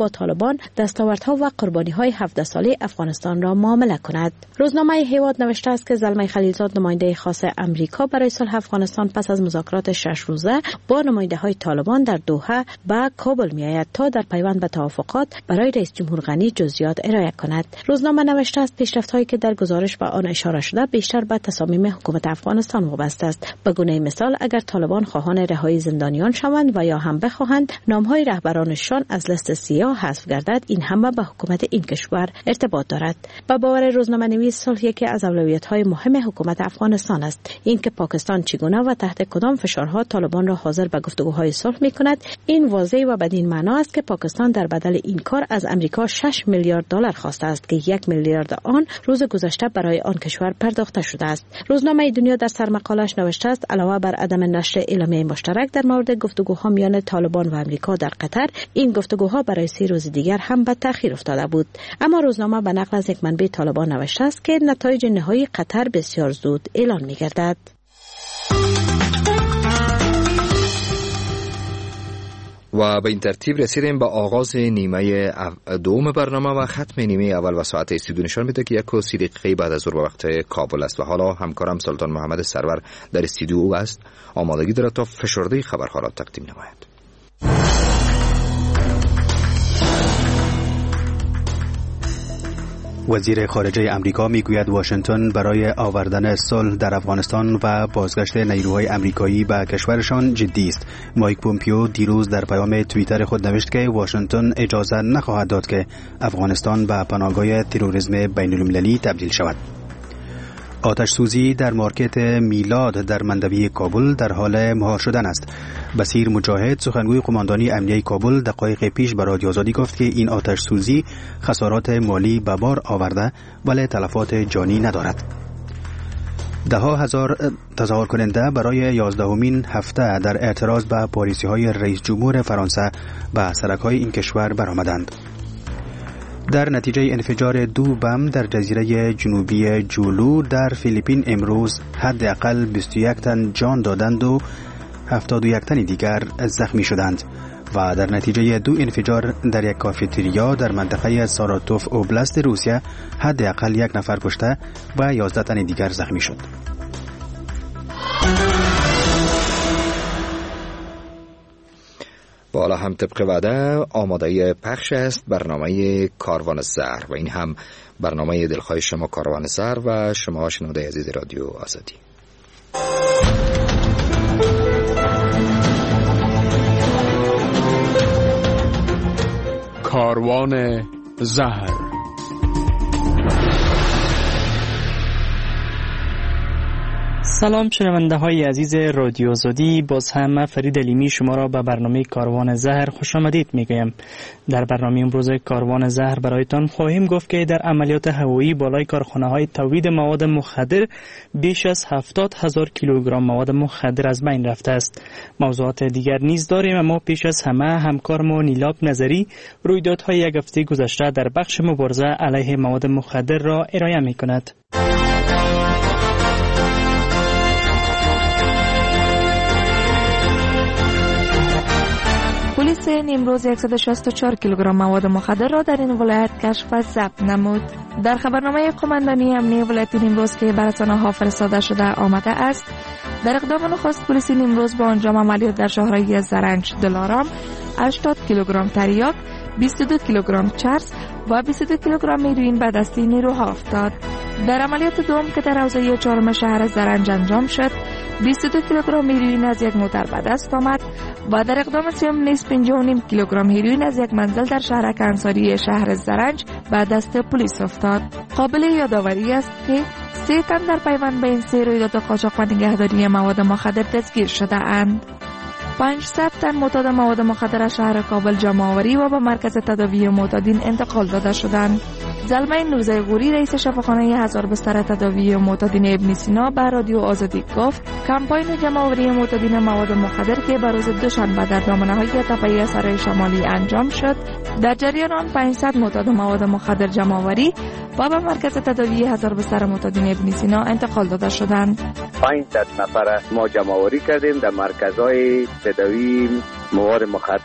طالبان دستاوردها و قربانی‌های 17 ساله افغانستان را معامله کند. روزنامه هیواد نوشته است که زلمه خلیلزاد نماینده خاص امریکا برای صلح افغانستان پس از مذاکرات 6 روزه با نماینده‌های طالبان در دوحه به کابل می‌آید تا در پیوند به توافقات برای رئیس جمهور غنی جزئیات ارائه کند. روزنامه نوشته است پیشرفت‌هایی که در گزارش به آن اشاره شده بیشتر به تصامیم حکومت افغانستان وابسته است. به گونه مثال اگر طالبان خواهان رهایی زندانیان شوند و یا هم بخواهند نام‌های رهبرانشان از لیست سیاه حذف گردد، این همه به حکومت این کشور ارتباط دارد. با باور روزنامه نویس صلح یکی از اولویت‌های مهم حکومت افغانستان است. اینکه پاکستان چگونه و تحت کدام فشارها طالبان را حاضر به گفتگوهای صلح می‌کند، این واضح و بدین معنا است که پاکستان در بدل این کار از امریکا 6 میلیارد دلار خواسته است که 1 میلیارد آن روز گذشته برای آن کشور پرداخته شده است. روزنامه دنیا در سرمقاله‌اش نوشته است علاوه بر عدم نشر اعلامیه مشترک در مورد گفتگوها میان طالبان و امریکا در قطر، این گفتگوها برای 3 روز دیگر هم به تأخیر افتاده بود. اما روزنامه به نقل از یک منبع طالبان نوشته است که نتایج نهایی قطر بسیار زود اعلان می‌گردد. و به این ترتیب رسیدیم به آغاز نیمه دوم برنامه و ختم نیمه اول و ساعت استودیو نشان میده که 1:30 دقیقه بعد از ظهر به وقت کابل است و حالا همکارم سلطان محمد سرور در استودیو او است. آمادگی دارد تا فشرده خبرها را تقدیم نماید. وزیر خارجه امریکا میگوید واشنگتن برای آوردن صلح در افغانستان و بازگشت نیروهای امریکایی به کشورشان جدی است. مایک پومپیو دیروز در پیام توییتر خود نوشت که واشنگتن اجازه نخواهد داد که افغانستان به پناهگاه تروریسم بین‌المللی تبدیل شود. آتش سوزی در مارکت میلاد در مندوی کابل در حال مهار شدن است. بصیر مجاهد سخنگوی قماندانی امنیه کابل دقایق پیش به رادیو آزادی گفت که این آتش سوزی خسارات مالی به بار آورده ولی تلفات جانی ندارد. ده‌ها هزار تظاهر کننده برای 11مین هفته در اعتراض به پالیسی‌های رئیس جمهور فرانسه به سرک‌های این کشور برآمدند. در نتیجه انفجار 2 بم در جزیره جنوبی جولو در فیلیپین امروز حداقل 21 تن جان دادند و 71 تن دیگر زخمی شدند و در نتیجه 2 انفجار در یک کافتریا در منطقه ساراتوف اوبلاست روسیه حداقل 1 نفر کشته و 11 تن دیگر زخمی شد. بالا هم طبق وعده آماده پخش است برنامه کاروان زهر و این هم برنامه دلخواه شما کاروان زهر و شما شنونده عزیز رادیو آزادی. کاروان زهر. سلام شنونده های عزیز رادیو آزادی، باز هم فرید علیمی شما را به برنامه کاروان زهر خوش آمدید میگویم. در برنامه امروز کاروان زهر برایتان خواهیم گفت که در عملیات هوایی بالای کارخانه های تولید مواد مخدر بیش از 70,000 کیلوگرم مواد مخدر از بین رفته است. موضوعات دیگر نیز داریم، اما پیش از همه همکارم نیلاب نظری رویدادهای یک هفته گذشته در بخش مبارزه علیه مواد مخدر را ارائه میکند. پلیس نیمروز 164 کیلوگرم مواد مخدر را در این ولایت کشف و ضبط نمود. در خبرنامه قماندانی امنیه ولایت نیمروز که بر رسانه‌ها فرستاده شده آمده است، در اقدام نخست پلیس نیمروز با انجام عملیات در شهرهای زرنج، دلارام 80 کیلوگرم تریاک، 22 کیلوگرم چرس و 22 کیلوگرم هیروئین به دست نیروها افتاد. در عملیات دوم که در حوزه 4 شهر زرنج انجام شد، 22 کیلوگرم هیروئین از یک موتر به دست آمد و در اقدام سوم نیز 5.5 کیلوگرم هیروئین از یک منزل در شهر انصاری شهر زرنج به دست پلیس افتاد. قابل یادآوری است که 3 تن در پیوند به این 3 رویداد قاچاق و نگهداری مواد مخدر دستگیر شده اند. 500 تن معتاد مواد مخدر از شهر کابل جمع آوری و به مرکز تداوی معتادین انتقال داده شدند. زلمه نوزه غوری رئیس شفاخانه 1000 بستر تداوی معتادین ابن سینا به رادیو آزادی گفت کمپاین جمع آوری معتادین مواد مخدر که به روز دوشنبه در دامنه‌های تپه سرای شمالی انجام شد، در جریان آن 500 معتاد مواد مخدر جمع آوری و به مرکز تداوی 1000 بستر معتادین ابن سینا انتقال داده شدند. 500 نفر ما جمع آوری کردیم در مرکزهای تداوی مواد مخدر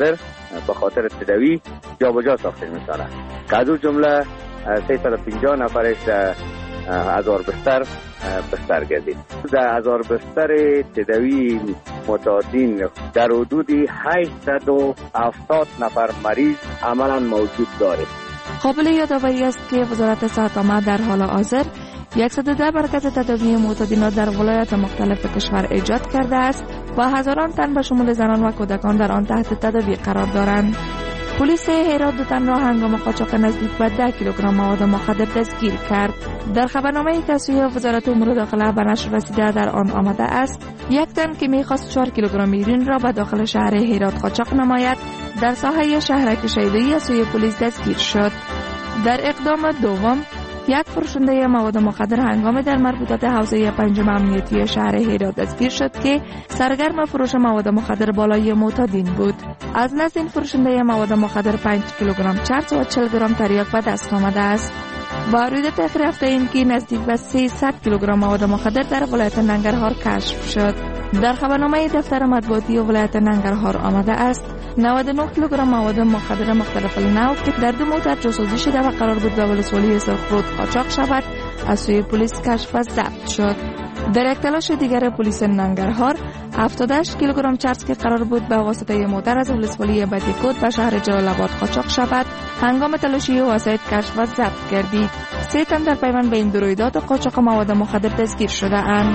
به خاطر تداوی جابجا ساخته می‌شود که از اون جمله 350 نفرش 1000 بستر گردید. در 1000 بستر تداوی معتادین در حدود 870 نفر مریض عملا موجود دارد. قابل یادآوری است که وزارت صحت عامه در حال حاضر 110 مرکز تداوی معتادین را در ولایات مختلف کشور ایجاد کرده است و هزاران تن به شمول زنان و کودکان در آن تحت تداوی قرار دارند. پلیس هرات 2 تن را هنگام قاچاق نزدیک به 10 کیلوگرم مواد مخدر دستگیر کرد. در خبرنامه‌ای که سوی وزارت امور داخله به نشر رسیده در آن آمده است 1 تن که می‌خواست 4 کیلوگرم هیروئین را به داخل شهر هرات قاچاق نماید در ساحه شهرک شیدایی از سوی پلیس دستگیر شد. در اقدام دوم 1 فروشنده مواد مخدر هنگام در مربوطات حوزه 5 امنیتی شهر هرات دستگیر شد که سرگرم فروش مواد مخدر بالای معتادین بود. از نزد این فروشنده مواد مخدر 5 کیلوگرم چرس و 40 گرم تریاک به دست آمده است. با روی تاخیر هفته این که نزدیک به 300 کیلوگرم مواد مخدر در ولایت ننگرهار کشف شد. در خبرنامه دفتر مطبوعاتی ولایت ننگرهار آمده است 99 کیلوگرم مواد مخدر مختلف النوع که در 2 موتر جاسوزی شده و قرار بود به ولسوالی سرخرود قاچاق شود از سوی پلیس کشف و ضبط شد. در یک تلاش دیگر پلیس ننگرهار 78 کیلوگرم چرس که قرار بود به واسطه موتر از ولسوالی بدیکوت به شهر جلال آباد قاچاق شود هنگام تلاشی وسایط کشف و ضبط گردید. 3 تن در پیوند به این رویداد قاچاق مواد مخدر دستگیر شده اند.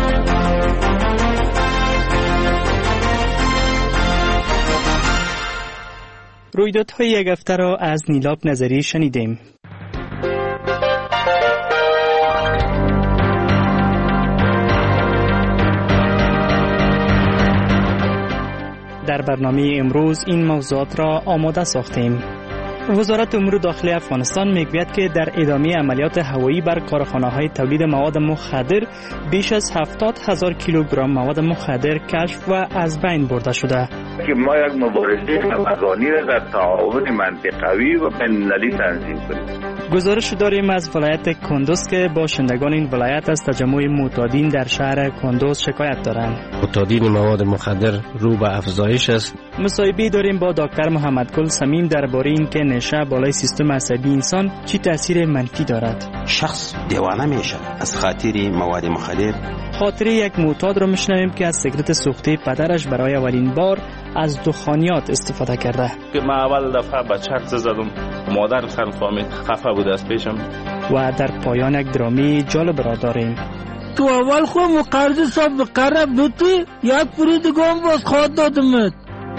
رویدادهای یک هفته را از نیلاب نظری شنیدیم. در برنامه امروز این موضوعات را آماده ساختیم. وزارت امور داخلی افغانستان میگوید که در ادامه عملیات هوایی بر کارخانه‌های تولید مواد مخدر بیش از 70,000 کیلوگرم مواد مخدر کشف و از بین برده شده. که ما یک مبارزه همگانی را در تعاون منطقوی و بین‌المللی تنظیم کنیم. گزارش داریم از ولایت کندوز که باشندگان این ولایت از تجمع معتادین در شهر کندوز شکایت دارند. معتادین مواد مخدر رو به افزایش است. مصاحبه داریم با دکتر محمدگل سمیم درباره اینکه نشه بالای سیستم عصبی انسان چی تاثیر منفی دارد. شخص دیوانه میشه از خاطر مواد مخدر. خاطره یک معتاد را میشنویم که از سیگرت سوخته پدرش برای اولین بار از دخانیات استفاده کرده. که من اول دفعه به چرس زدم مادر خیلی خفه بود از پیشم. و در پایان یک درامی جالب را داریم. تو اول خود مقرض صاحب قرب بودی یک پوری دیگه هم باز خواهد دادمت.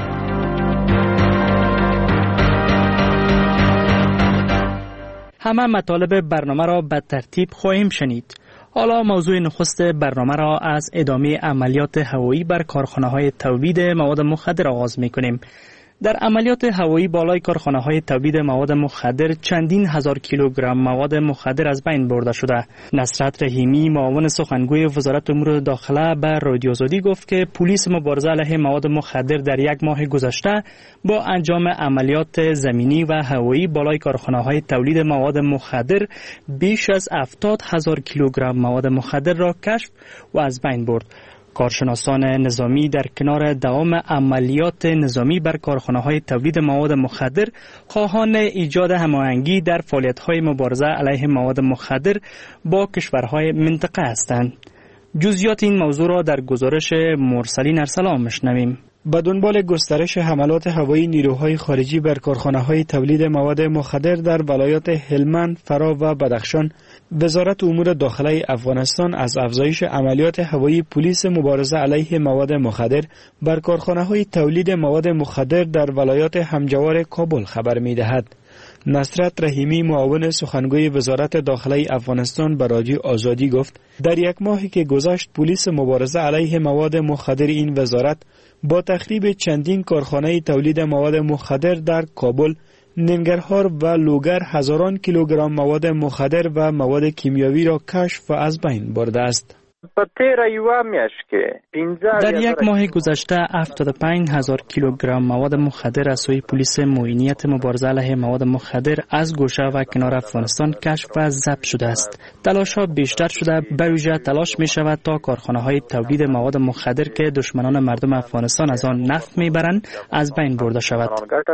همه مطالب برنامه را به ترتیب خواهیم شنید. حالا موضوع نخست برنامه را از ادامه عملیات هوایی بر کارخانه‌های تولید مواد مخدر آغاز می‌کنیم. در عملیات هوایی بالای کارخانه‌های تولید مواد مخدر چندین هزار کیلوگرم مواد مخدر از بین برده شده. نصرت رحیمی معاون سخنگوی وزارت امور داخله به رادیو آزادی گفت که پلیس مبارزه علیه مواد مخدر در 1 ماه گذشته با انجام عملیات زمینی و هوایی بالای کارخانه‌های تولید مواد مخدر بیش از 70,000 کیلوگرم مواد مخدر را کشف و از بین برد. کارشناسان نظامی در کنار دوام عملیات نظامی بر کارخانه‌های تولید مواد مخدر خواهان ایجاد هماهنگی در فعالیت‌های مبارزه علیه مواد مخدر با کشورهای منطقه هستند. جزئیات این موضوع را در گزارش مرسلین ارسلان میشنویم. به دنبال گسترش حملات هوایی نیروهای خارجی بر کارخانه‌های تولید مواد مخدر در ولایات هلمند، فرا و بدخشان، وزارت امور داخلی افغانستان از افزایش عملیات هوایی پلیس مبارزه علیه مواد مخدر بر کارخانه‌های تولید مواد مخدر در ولایات همجوار کابل خبر می‌دهد. نصرت رحیمی معاون سخنگوی وزارت داخلی افغانستان به رادیو آزادی گفت در 1 ماهی که گذشت پلیس مبارزه علیه مواد مخدر این وزارت با تخریب چندین کارخانه تولید مواد مخدر در کابل، ننگرهار و لوگر هزاران کیلوگرم مواد مخدر و مواد کیمیاوی را کشف و از بین برده است. در یک ماه گذشته 75,000 کیلوگرم مواد مخدر از سوی پلیس معینیت مبارزه علیه مواد مخدر از گوشه و کنار افغانستان کشف و ضبط شده است. تلاش ها بیشتر شده، به ویژه تلاش می شود تا کارخانه های تولید مواد مخدر که دشمنان مردم افغانستان از آن نفت می برند از بین برده شود.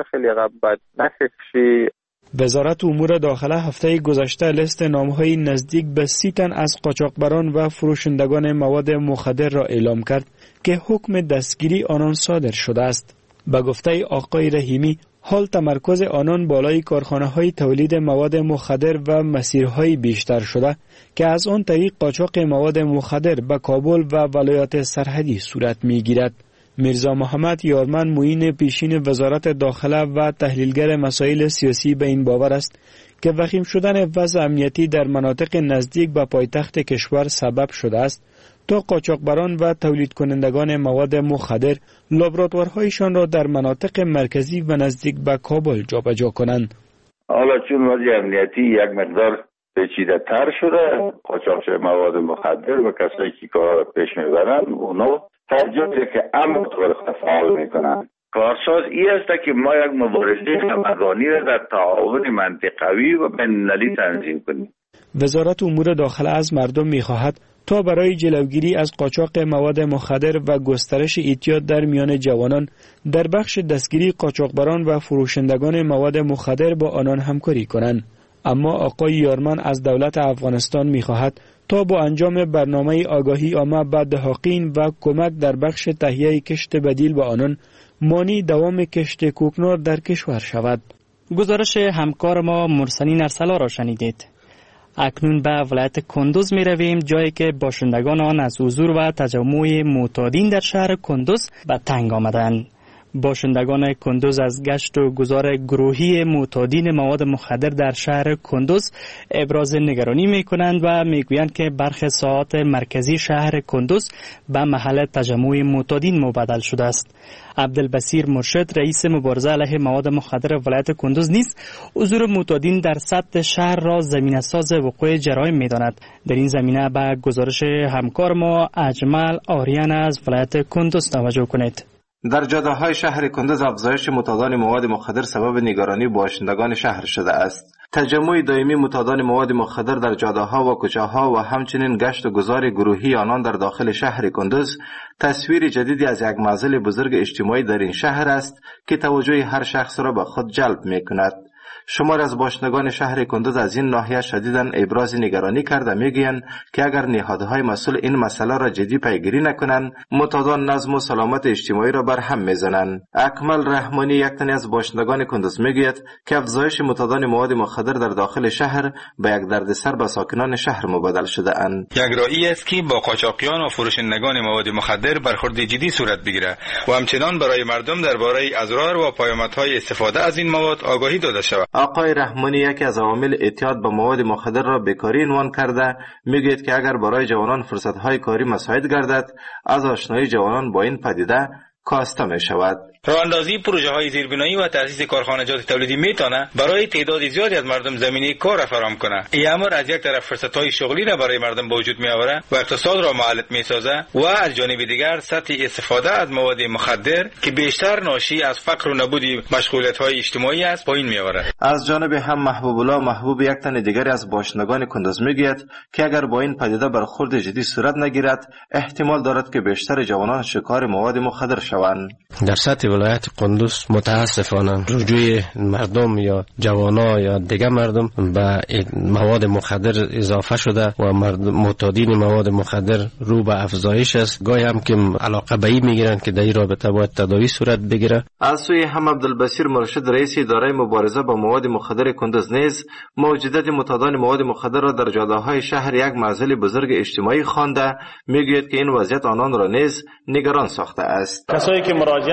وزارت امور داخله هفته گذشته لیست نام‌های نزدیک به 30 تن از قاچاقبران و فروشندگان مواد مخدر را اعلام کرد که حکم دستگیری آنان صادر شده است. به گفته آقای رحیمی، حال تمرکز آنان بالای کارخانه‌های تولید مواد مخدر و مسیرهای بیشتر شده که از آن طریق قاچاق مواد مخدر به کابل و ولایات سرحدی صورت می‌گیرد. میرزا محمد یارمن معین پیشین وزارت داخله و تحلیلگر مسائل سیاسی به این باور است که وخیم شدن وضع امنیتی در مناطق نزدیک به پایتخت کشور سبب شده است تا قاچاقبران و تولید کنندگان مواد مخدر لابراتوارهایشان را در مناطق مرکزی و نزدیک به کابل جابجا کنند. حالا چون وضع امنیتی یک مقدار پیچیده تر شده، قاچاقچی مواد مخدر و کسایی که کار پیش میبرند اونا هر جایی که امن طور فعال میکنن. کارساز این است که ما یک مبارزه همگانی را در تعاون منطقوی و بین‌المللی تنظیم کنیم. وزارت امور داخله از مردم میخواهد تا برای جلوگیری از قاچاق مواد مخدر و گسترش اعتیاد در میان جوانان در بخش دستگیری قاچاقبران و فروشندگان مواد مخدر با آنان همکاری کنند. اما آقای یارمن از دولت افغانستان میخواهد تا با انجام برنامه آگاهی عامه به دهاقین و کمک در بخش تهیه کشت بدیل به آنان مانی دوام کشت کوکنار در کشور شود. گزارش همکار ما مرسنین ارسلا را شنیدید. اکنون به ولایت کندوز می رویم، جایی که باشندگان آن از حضور و تجمع معتادین در شهر کندوز به تنگ آمدند. باشندگان کندوز از گشت و گذار گروهی معتادین مواد مخدر در شهر کندوز ابراز نگرانی می کنند و می گویند که برخی ساحات مرکزی شهر کندوز به محل تجمع معتادین مبدل شده است. عبدالبصیر مرشد رئیس مبارزه علیه مواد مخدر ولایت کندوز نیز حضور معتادین در سطح شهر را زمینه ساز وقوع جرایم می داند. در این زمینه به گزارش همکار ما اجمل آریان از ولایت کندوز توجه کنید. در جاده‌های شهر کندوز افزایش معتادان مواد مخدر سبب نگرانی باشندگان شهر شده است. تجمع دائمی معتادان مواد مخدر در جاده‌ها و کوچه‌ها و همچنین گشت و گذار گروهی آنان در داخل شهر کندوز تصویر جدیدی از یک معضل بزرگ اجتماعی در این شهر است که توجه هر شخص را به خود جلب می‌کند. شمار از باشندگان شهر کندوز از این ناحیه شدیداً ابراز نگرانی کرده میگویند که اگر نهادهای مسئول این مسئله را جدی پیگیری نکنند معتادان نظم و سلامت اجتماعی را بر هم میزنند. اکمل رحمانی یک تن از باشندگان کندوز میگوید که افزایش معتادان مواد مخدر در داخل شهر به یک دردسر به ساکنان شهر مبادل شده اند. یک راهی است که با قاچاقیان و فروشندگان مواد مخدر برخورد جدی صورت بگیرد و همچنان برای مردم درباره اضرار و پیامدهای استفاده از این مواد آگاهی داده شود. آقای رحمانی یکی از عوامل اعتیاد به مواد مخدر را بیکاری عنوان کرده میگوید که اگر برای جوانان فرصت‌های کاری مساعد گردد از آشنایی جوانان با این پدیده کاسته می شود. راه‌اندازی پروژه‌های زیربنایی و تأسیس کارخانجات تولیدی میتونه برای تعداد زیادی از مردم زمینه کار فراهم کنه. این امر از یک طرف فرصت‌های شغلی را برای مردم به وجود می‌آورد و اقتصاد را معلق می‌سازه و از جانب دیگر سطح استفاده از مواد مخدر که بیشتر ناشی از فقر و نبود مشغولیت‌های اجتماعی است پایین می‌آورد. از جانب هم محبوب الله محبوب یک تن دیگری از باشندگان کندوز میگوید که اگر با این پدیده برخورد جدی صورت نگیرد احتمال دارد که بیشتر جوانان شکار مواد مخدر شوند. در سطح ولایت کندوز متاسفانه رجوع مردم یا جوانا یا دیگر مردم به مواد مخدر اضافه شده و معتادین مواد مخدر رو به افزایش است. گاهی هم که علاقه به این میگیرند که در این رابطه باید تداوی صورت بگیره. از سوی هم عبدالبصیر مرشد رئیس اداره مبارزه با مواد مخدر کندوز نیز موجودیت معتادان مواد مخدر را در جاده‌های شهر یک معضل بزرگ اجتماعی خوانده میگوید که این وضعیت آنان را نیز نگران ساخته است. کسایی که مراجعه میکنه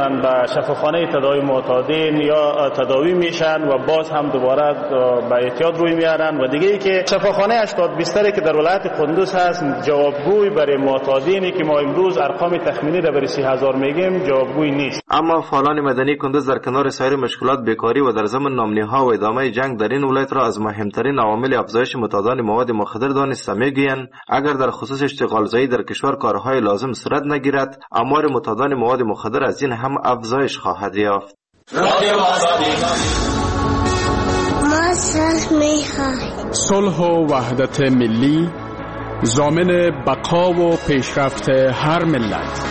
میرن به شفاخانه تداوی معتادین یا تداوی میشن و باز هم دوباره به احتیاط روی میارن. و دیگه ای که شفاخانه 80 بستری که در ولایت قندوز هست جوابگوی برای معتادینی که ما امروز ارقام تخمینی را برای 30,000 میگیم جوابگوی نیست. اما فعالان مدنی کندوز در کنار سایر مشکلات بیکاری و در ضمن نامنی‌ها و ادامه جنگ در این ولایت را از مهمترین عوامل افزایش متادان مواد مخدر دانسته میگویند اگر در خصوص اشتغالزایی در کشور کارهای لازم صورت نگیرد آمار متادان مواد مخدر از این هم افزایش خواهد یافت. صلح و وحدت ملی ضامن بقا و پیشرفت هر ملت.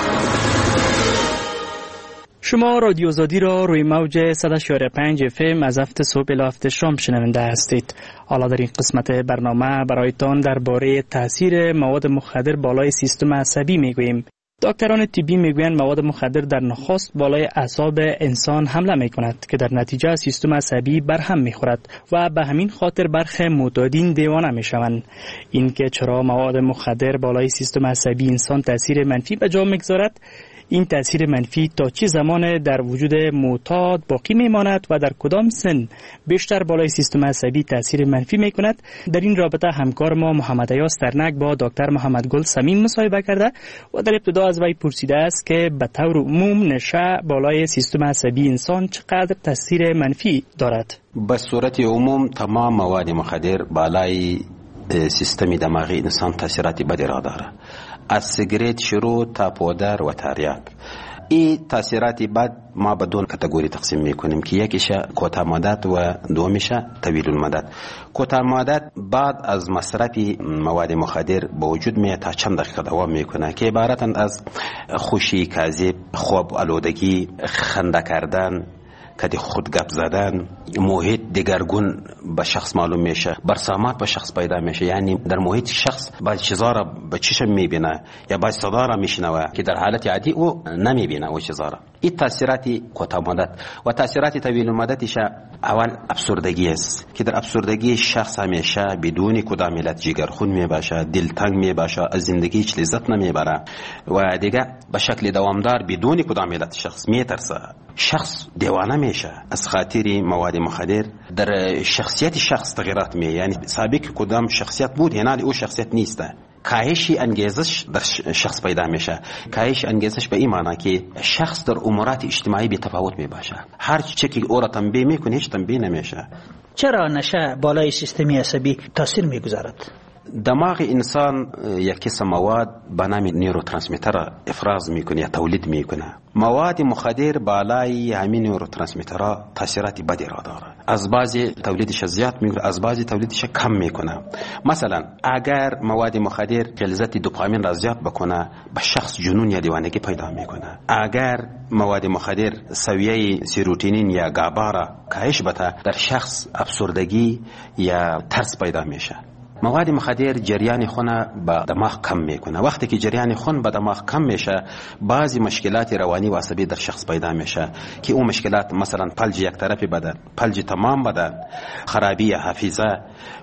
شما رادیو آزادی را روی موج 100.5 FM از هفت صبح الی هفت شام شنونده هستید. حالا در این قسمت برنامه برایتان درباره تاثیر مواد مخدر بالای سیستم عصبی میگوییم. دکتران طبی میگویند مواد مخدر در نخست بالای اعصاب انسان حمله میکند که در نتیجه سیستم عصبی برهم میخورد و به همین خاطر برخی معتادین دیوانه میشوند. اینکه چرا مواد مخدر بالای سیستم عصبی انسان تاثیر منفی به جا میگذارد، این تاثیر منفی تا چه زمان در وجود معتاد باقی میماند و در کدام سن بیشتر بالای سیستم عصبی تاثیر منفی میکند، در این رابطه همکار ما محمد ایاز ترنک با دکتر محمد گل صمیم مصاحبه کرده و در ابتدا از وی پرسیده است که به طور عموم نشه بالای سیستم عصبی انسان چقدر تاثیر منفی دارد. به صورت عموم تمام مواد مخدر بالای سیستم دماغی انسان تاثیرات بدی را دارد، از سیگریت شروع تا پودر و تریاک. این تاثیرات بد ما به دو کاتگوری تقسیم میکنیم که یکیش کوتاه مدت و دومیش طویل المدت. کوتاه مدت بعد از مصرف مواد مخدر به وجود میاد تا چند دقیقه دوام میکنه که عبارتند از خوشی کاذب، خواب آلودگی، خنده کردن، کدی خود گپ زدن، محیط دگرگون به شخص معلوم میشه، برسامات به شخص پیدا میشه، یعنی در محیط شخص بعض چیزا را به چشم میبینه یا بعض صدا را میشنوه که در حالت عادی او نمیبینه او چیزا را. این تاثیرات کوتاه مدت و تاثیرات طویل مدتش اول افسردگی است که در افسردگی شخص همیشه بدون کدام علت جگرخون میباشه، دلتنگ میباشه، از زندگی هیچ لذت نمیبره و دیگه به شکل دوامدار بدون کدام علت شخص میترسه، شخص دیوانه میشه از خاطر مواد مخدر. در شخصیت شخص تغییرات می، یعنی سابق کدام شخصیت بود هنال او شخصیت نیسته. کاهش انگیزش در شخص پیدا میشه. کاهش انگیزش به این معنی که شخص در امورات اجتماعی بی تفاوت می باشه، هر چی که او را تنبیه میکنه هیچ تنبیه نمیشه. چرا نشه بالای سیستم عصبی تاثیر میگذارد؟ دماغ انسان یک قسم مواد به نام نیوروترانسمیتر افراز میکنه یا تولید میکنه. مواد مخدر بالای همین نیوروترانسمیترها تاثیرات بدی را داره. از بعضی تولیدش زیاد میکنه، از بعضی تولیدش کم میکنه. مثلا اگر مواد مخدر غلظت دوپامین را زیاد بکنه به شخص جنون یا دیوانگی پیدا میکنه. اگر مواد مخدر سویه سیروتونین یا گابا را کاهش بده در شخص افسردگی یا ترس پیدا میشه. مواد مخدر جریان خون به دماغ کم میکنه. وقتی که جریان خون به دماغ کم میشه بعضی مشکلات روانی و عصبی در شخص پیدا میشه که اون مشکلات مثلا فلج یک طرف بدن، فلج تمام بدن، خرابی حافظه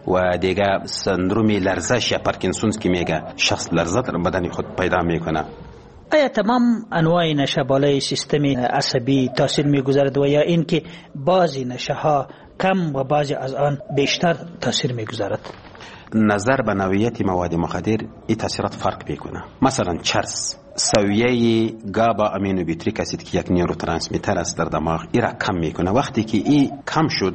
و دیگه سندروم لرزش یا پارکینسونز که میگه شخص لرزه در بدن خود پیدا میکنه. آیا تمام انواع نشه بالای سیستم عصبی تاثیر میگذارد و یا اینکه بعضی نشه ها کم و بعضی از آن بیشتر تاثیر میگذارد؟ نظر به نوعیت مواد مخدر این تاثیرات فرق میکنه. مثلا چرس سویه گابا امینو بیوتریک اسید که یک نیوروترانسمیتر است در دماغ این را کم میکنه. وقتی که این کم شد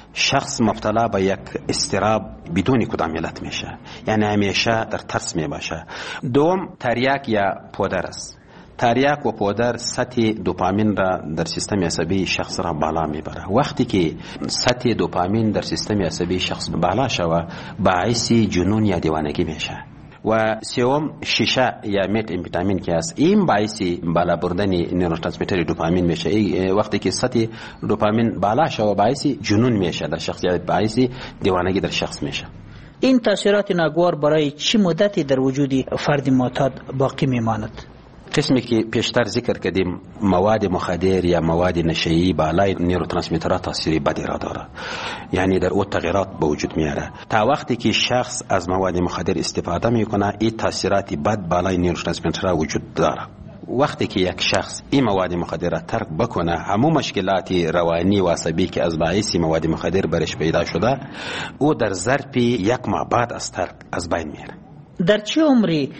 شخص مبتلا به یک اضطراب بدون کدام علت میشه، یعنی همیشه در ترس میباشه. دوم تریاک یا پودر است. تریاک و پودر سطح دوپامین را در سیستم عصبی شخص را بالا میبره. وقتی که سطح دوپامین در سیستم عصبی شخص بالا شوه باعث جنون یا دیوانگی میشه. و سوم شیشه یا مت امفیتامین که است، این باعث بالا بردن نیوروترانسمیتر دوپامین میشه. وقتی که سطح دوپامین بالا شوه باعث جنون میشه در شخص یا باعث دیوانگی در شخص میشه. این تاثیرات ناگوار برای چه مدتی در وجود فرد معتاد باقی میماند؟ قسمی که پیشتر ذکر کردیم مواد مخدر یا مواد نشه‌ای بالای نیوروترانسمیترها تاثیری بدی را داره، یعنی در او تغییرات به وجود میاره. تا وقتی که شخص از مواد مخدر استفاده میکنه این تاثیرات بد بالای نیوروترانسمیترها وجود داره وقتی که یک شخص این مواد مخدر را ترک بکنه، همون مشکلات روانی و عصبی که از باعث مواد مخدر برش پیدا شده او در ظرف یک ماه بعد از ترک از بین میره. در چه عمری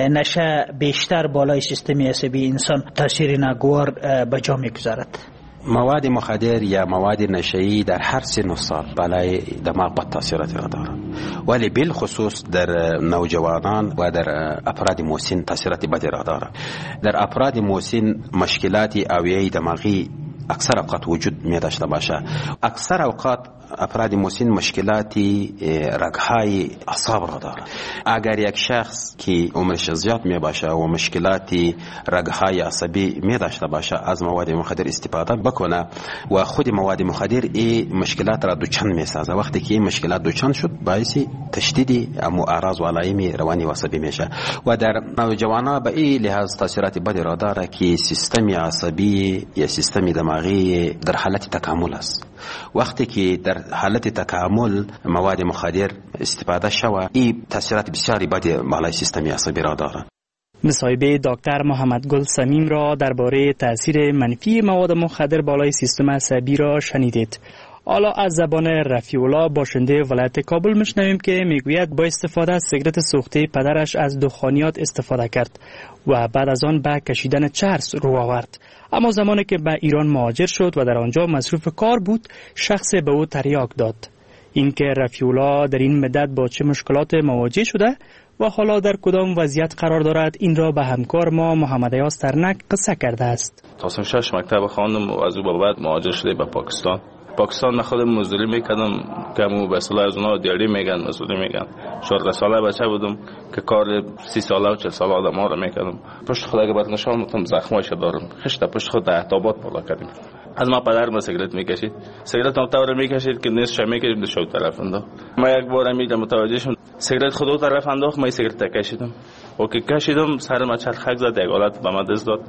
نشه بیشتر بالای سیستم عصبی انسان تاثیر ناگوار به جا میگذارد؟ مواد مخدر یا مواد نشئی در هر سن و سال بالای دماغ بد تاثیراتی را دارد، ولی بالخصوص در نوجوانان و در افراد مسن تاثیرات بدی را دارد. در افراد مسن مشکلات اوعیه دماغی اکثر اوقات وجود می داشته باشه. اکثر اوقات افراد مسن مشکلاتی رگهای اعصاب را دارد. اگر یک شخص که عمرش زیاد می باشه و مشکلاتی رگهای عصبی می داشته باشه از مواد مخدر استفاده بکنه و خود مواد مخدر این مشکلات را دوچند می سازه. وقتی که این مشکلات دوچند شد باعث تشدید اعراض و علائم روانی و عصبی میشه و در نوجوانان به این لحاظ تاثیرات بدی را دارد که سیستم عصبی یا سیستم دماغی در حالت تکامل است. وقتی که در حالت تکامل مواد مخدر استفاده شود این تاثیرات بسیاری بدی بالای سیستم عصبی را دارد. مصاحبه دکتر محمد گل سمیم را درباره تاثیر منفی مواد مخدر بالای سیستم عصبی را شنیدید. حالا از زبان رفیع الله باشنده ولایت کابل میشنویم که میگوید با استفاده از سیگارت سوخته پدرش از دخانیات استفاده کرد و بعد از آن به کشیدن چرس رو آورد. اما زمانی که به ایران مهاجر شد و در آنجا مصروف کار بود شخص به او تریاک داد. اینکه رفیع الله در این مدت با چه مشکلات مواجه شده و حالا در کدام وضعیت قرار دارد این را به همکار ما محمد ایاز ترنک قصه کرده است. تا 6 مکتب خواندم و از او بعد مهاجر شده به پاکستان من خودم مزدوری میکردم که مو به اصطلاح از اونها دیاری میگن مزدوری میگن. 14 ساله بچه بودم که کار 30 ساله و 40 ساله آدم ها رو میکردم. پشت خود اگه برات نشان بدم زخمایش دارم. خشت پشت خود اعتابات بالا کردیم. از ما پدرم سیگارت میکشید. سیگارت هم طور میکشید که نصفش میکشید شو طرف انداخت. ما یک بار میدم متوجه شدم سیگارت خودو طرف انداخت ما سیگارت کشیدم. و که کشیدم سر ما چرخک زد یک حالت به من دست داد.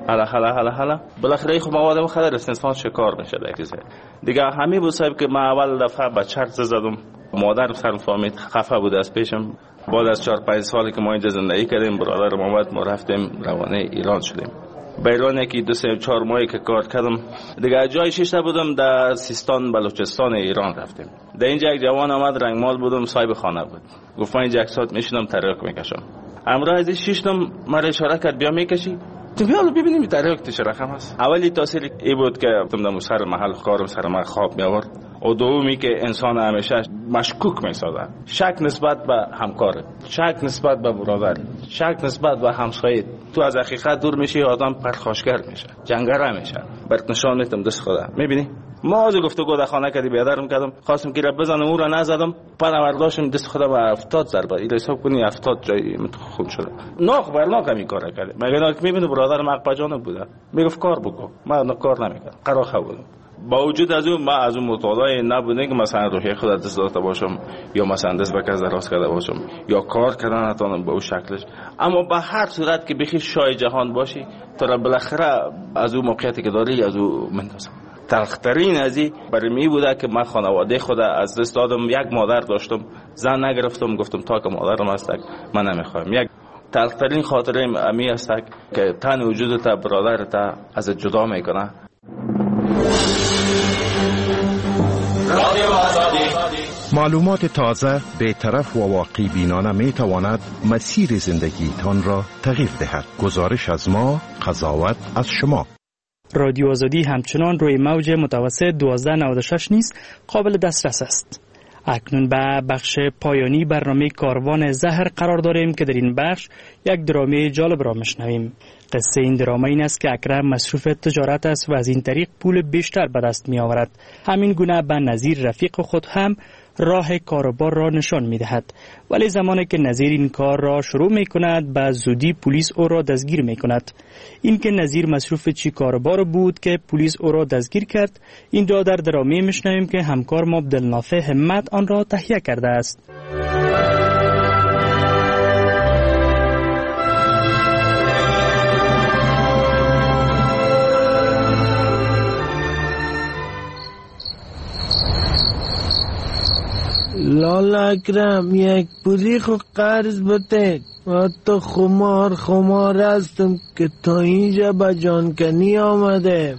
حالا بالاخره خود مواد مخدر انسان شکار میشه دیگه همین بود صاحب که من اول دفعه به چرس زدم. مادر سرم فهمید خفه بود از پیشم. بعد از 4-5 سالی که ما اینجا زندگی کردیم برادر محمد ما رفتیم روانه ایران شدیم. به ایران یکی 2-3-4 ماهی که کار کردم دیگه جای شیشته بودم در سیستان بلوچستان ایران رفتیم. در اینجا یک جوان آمد رنگمال بودم صاحب خانه بود. گفت من اینجا 1 ساعت میشینم تریاک میکشم. امروز از شیشتم مرا اشاره کرد بیا میکشی. تو بیا ببینیم تریاک چه رقم است. اولی تاثیر ای بود که گفتم سر محل کارم سر من خواب می آورد. و دومی که انسان همیشه مشکوک میسازه. شک نسبت به همکار، شک نسبت به برادر، شک نسبت به همسایه. تو از حقیقت دور میشی آدم پرخاشگر میشه، جنگره میشه. برات نشان میدم دست خدا. میبینی؟ ما از گفتگو در خانه کردی بیادرم کردم خواستم که رب بزنم اون را نزدم پرورداشم دست خدا به 70 ضربه این حساب کنی 70 جای خون شده ناخ برناک همین کار کرد. مگه که میبینه برادرم عقبجانه بوده میگفت کار بکن من کار نمیکردم قراخه بودم. با وجود از اون ما از اون مطالعه نبوده که مثلا روحی خود دست داده باشم یا مثلا دست به کس دراز کرده باشم یا کار کردن نتونم به اون شکلش. اما به هر صورت که بخی شای جهان باشی تو بالاخره از اون موقعیتی که داری از اون منتظر. تلخترین ازی برای می بوده که من خانواده خود از دست دادم. یک مادر داشتم زن نگرفتم گفتم تا که مادرم هست من نمیخوایم. یک تلخترین خاطره امی است که تن وجودت برادرت از جدا میکنه. معلومات تازه بی‌طرف و واقعی بینانه می تواند مسیر زندگیتان را تغییر دهد. گزارش از ما، قضاوت از شما. رادیو آزادی همچنان روی موج متوسط 1296 نیز قابل دسترس است. اکنون به بخش پایانی برنامه کاروان زهر قرار داریم که در این بخش یک درامه جالب را میشنویم. قصه این درامه این است که اکرم مصروف تجارت است و از این طریق پول بیشتر به دست می آورد. همین گونه به نظیر رفیق خود هم راه کاروبار را نشان می دهد. ولی زمانی که نظیر این کار را شروع می کند به زودی پلیس او را دستگیر می کند. این که نظیر مصروف چی کاروبار بود که پلیس او را دستگیر کرد این را در درامه می شنویم که همکار ما عبدالنافع همت آن را تهیه کرده است. لالا اکرم یک پولی خو قرض بده حتی خمار هستم که تا اینجا به جانکنی آمده.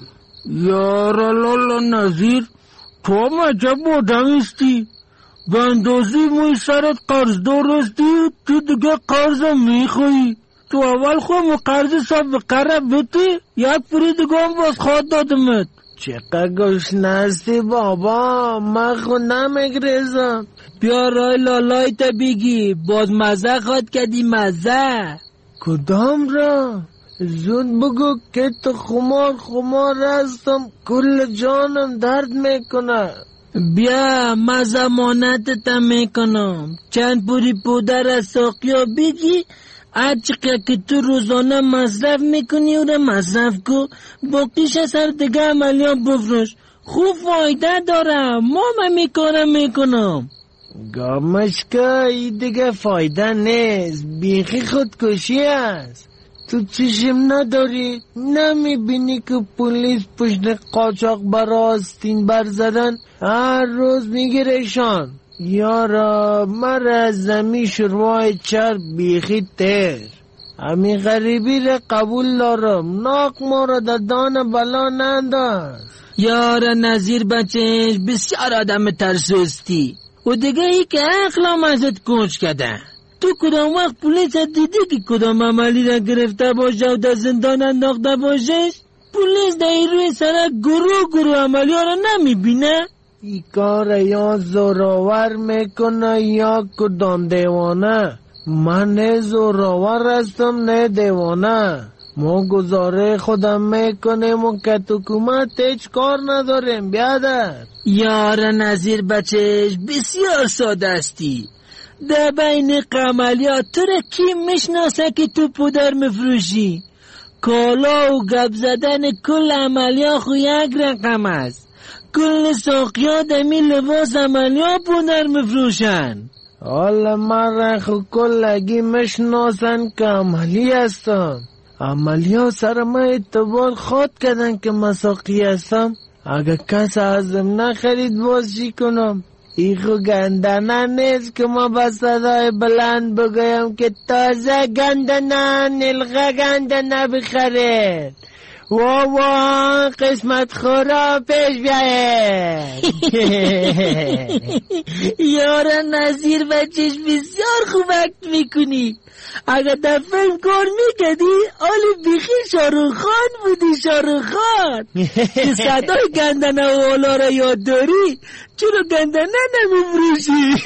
یار لالا نظیر، تو هم عجب آدمیستی. به اندازی موی سرت قرض درستی، تو دیگه قرضم میخوایی. تو اول خود قرض صاحب قره بتی، یک پوری دیگه هم باز خواد دادمت. چقدر گشنه هستی بابا، من خود نمیگریزم. بیا رای لالای تا بگی، باز مزه خواد کردی مزه. کدام را؟ زود بگو که تو خمار هستم، کل جانم درد میکنه. بیا من زمانتت میکنم، چند پوری پودر از ساقیا بگی، هر چقدر که تو روزانه مصرف میکنی او را مصرف کن، باقیش سر دیگه عملیات بفروش، خوب فایده داره. ما میکارم میکنم. گامش که این دیگه فایده نیست، بیخی خودکشی است. تو چشم نداری؟ نمیبینی که پلیس پشت قاچاق برای آستین برزدن هر روز میگیرشان؟ یارا مرا از زمین شروع چرب بیخی تیر. همین غریبی را قبول دارم، ناک ما را در دان بلا ننداز. یارا نظیر بچهش بسیار آدم ترسوستی و دیگه ای که عقلم ازت کوچ کده. تو کدام وقت پولیس دیدی که کدام عملی را گرفته باشه و در زندان انداخته باشه؟ پولیس در این روی سرک گروه عملی ها را نمیبینه؟ ای کار یا زوراور میکنه یا کدام دیوانه. من نه زوراور هستم نه دیوانه. ما گزاره خودم میکنیم و که تو حکومت هیچ کار نداریم. بیادر یار نظیر بچهش بسیار ساده استی. در بین قملیات تو را کی میشناسه که تو پودر مفروشی؟ کالا و گپ زدن کل عملیات خو یک رقم است. کل ساقیا دمی لباس عملیات پودر مفروشن. حالا من را خو کلگی میشناسن که عملی هستم. عملیات سر ما اعتبار خواد کردن که من ساقی هستم. اگه کس ازم نخرید بازی کنم. ایخو گندنه نیست که ما با صدای بلند بگویم که تازه گندنه نلغه گندنه بخرید. وا قسمت خورا پیش بیاید. یارا نظیر بچهش بسیار خوب اکت میکنی. اگر در فیلم کار میکردی آلی بیخی شاروخ خان بودی. شاروخ خان که صدای گندنه و آلا را یاد داری، چرا گندنه نمیفروشی؟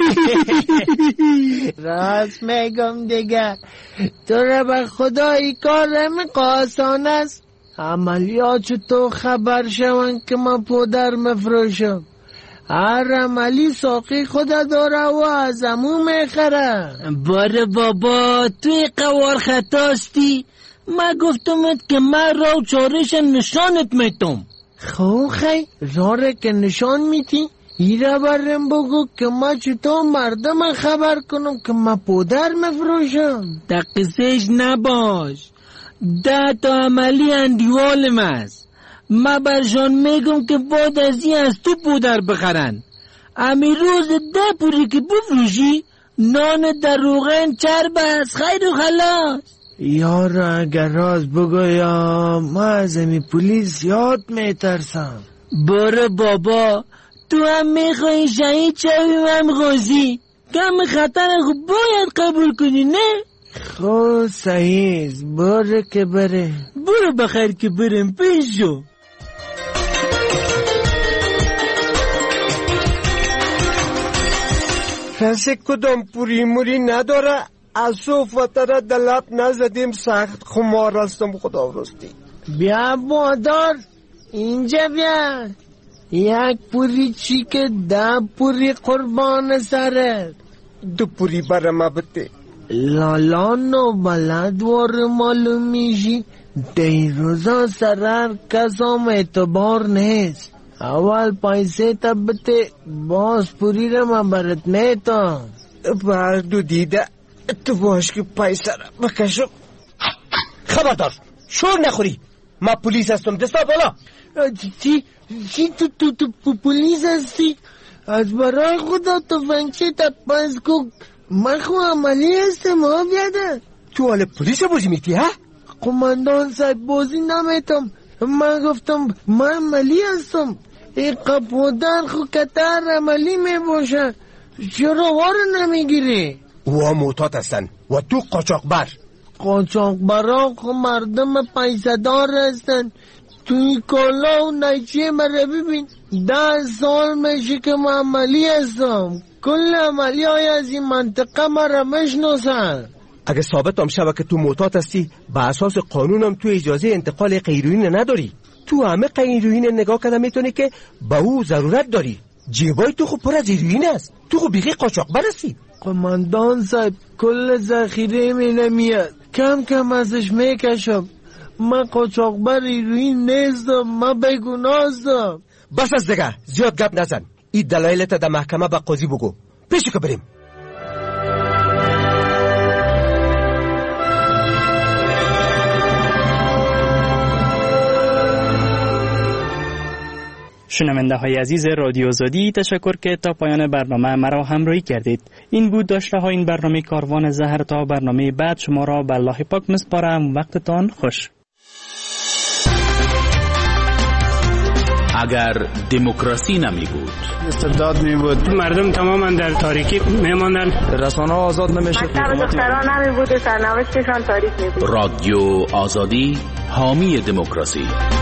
راست میگم دیگه. تو را به خدای کار آسان است. عملیات تو خبر شون که من پودر مفروشم. هر عملی ساقی خود داره و از امو میخره. باره بابا توی قوار خطاستی. من گفتمت که من راو چارش نشانت میتم. خی راره که نشان میتی؟ ایره برم بگو که ما چطور مردم خبر کنم که من پودر مفروشم. دقیقش نباش. 10 تا عملی اندیوالم است. ما برشان میگم که بعد از این از تو پودر بخرن. امی روز 10 پوری که بفروشی نان در روغن چرب است. خیر و خلاص. یارا اگر راز بگویم ما از امی پولیس یاد میترسم. باره بابا تو هم میخوایی شهید شوی من غازی. کم خطر خوب باید قبول کنی نه؟ خب صحیح باره که بره. برو بخیر که برم پیش شو. کسی کدام پوری موری نداره. از صوفتره دلت نزدیم سخت خمار هستم خدا راستی. بیا بادار اینجا بیا. یک پوری چی که 10 پوری قربان سرت. 2 پوری برم بده. لالا نو بلد وار معلوم میشی. دیروزا سرر کسام اعتبار نیست. اول پیسه تا بده باز پوری را من برات میتم. بردو دیده تو باش که پیسه را بکشم. خبردار شور نخوری. ما پولیس هستم. دستا بالا. چی تو پولیس هستی؟ از برای خدا تو فنچه تا پس کو. من خو عملی هستم ها بیاده. تو حال پلیس بازی میتی ها؟ قماندان صاحب بازی نمیتم. من گفتم من عملی هستم. این قپودر خو کتر عملی میباشه. چرا وار نمیگیری؟ او معتاد هستن و تو قاچاقبر. قاچاقبرا خو مردم پیسدار هستن. توی کالا و نیچه مرا ببین. 10 سال میشه که من عملی هستم. کل عملی های از این منطقه مرا میشناسن. اگه ثابت هم شود که تو معتاد هستی، به اساس قانونم تو اجازه انتقال غیره‌روئین نداری. تو همه غیره‌روئین نگاه کرده میتونی که به او ضرورت داری. جیبای تو خب پر از هیروئین است. تو خب بیخی قاچاقبر هستی. قماندان صاحب کل ذخیره می نمیاد. کم کم ازش میکشم. من قاچاقبر هیروئین نیستم. من بیگناه هستم. بس از دیگه زیاد گپ نزن. این دلایلت در محکمه به قاضی بگو. پیشو که بریم. شنونده های عزیز رادیو آزادی، تشکر که تا پایان برنامه مرا همراهی کردید. این بود داشته های این برنامه کاروان زهر. تا برنامه بعد شما را به الله پاک میسپارم. وقتتان خوش. اگر دموکراسی نمی بود، استبداد می بود، مردم تماما در تاریکی می ماندن، رسانه آزاد نمیشد، مکتب دختران نمی بود، سرنوشتشان تاریک می بود. رادیو آزادی حامی دموکراسی.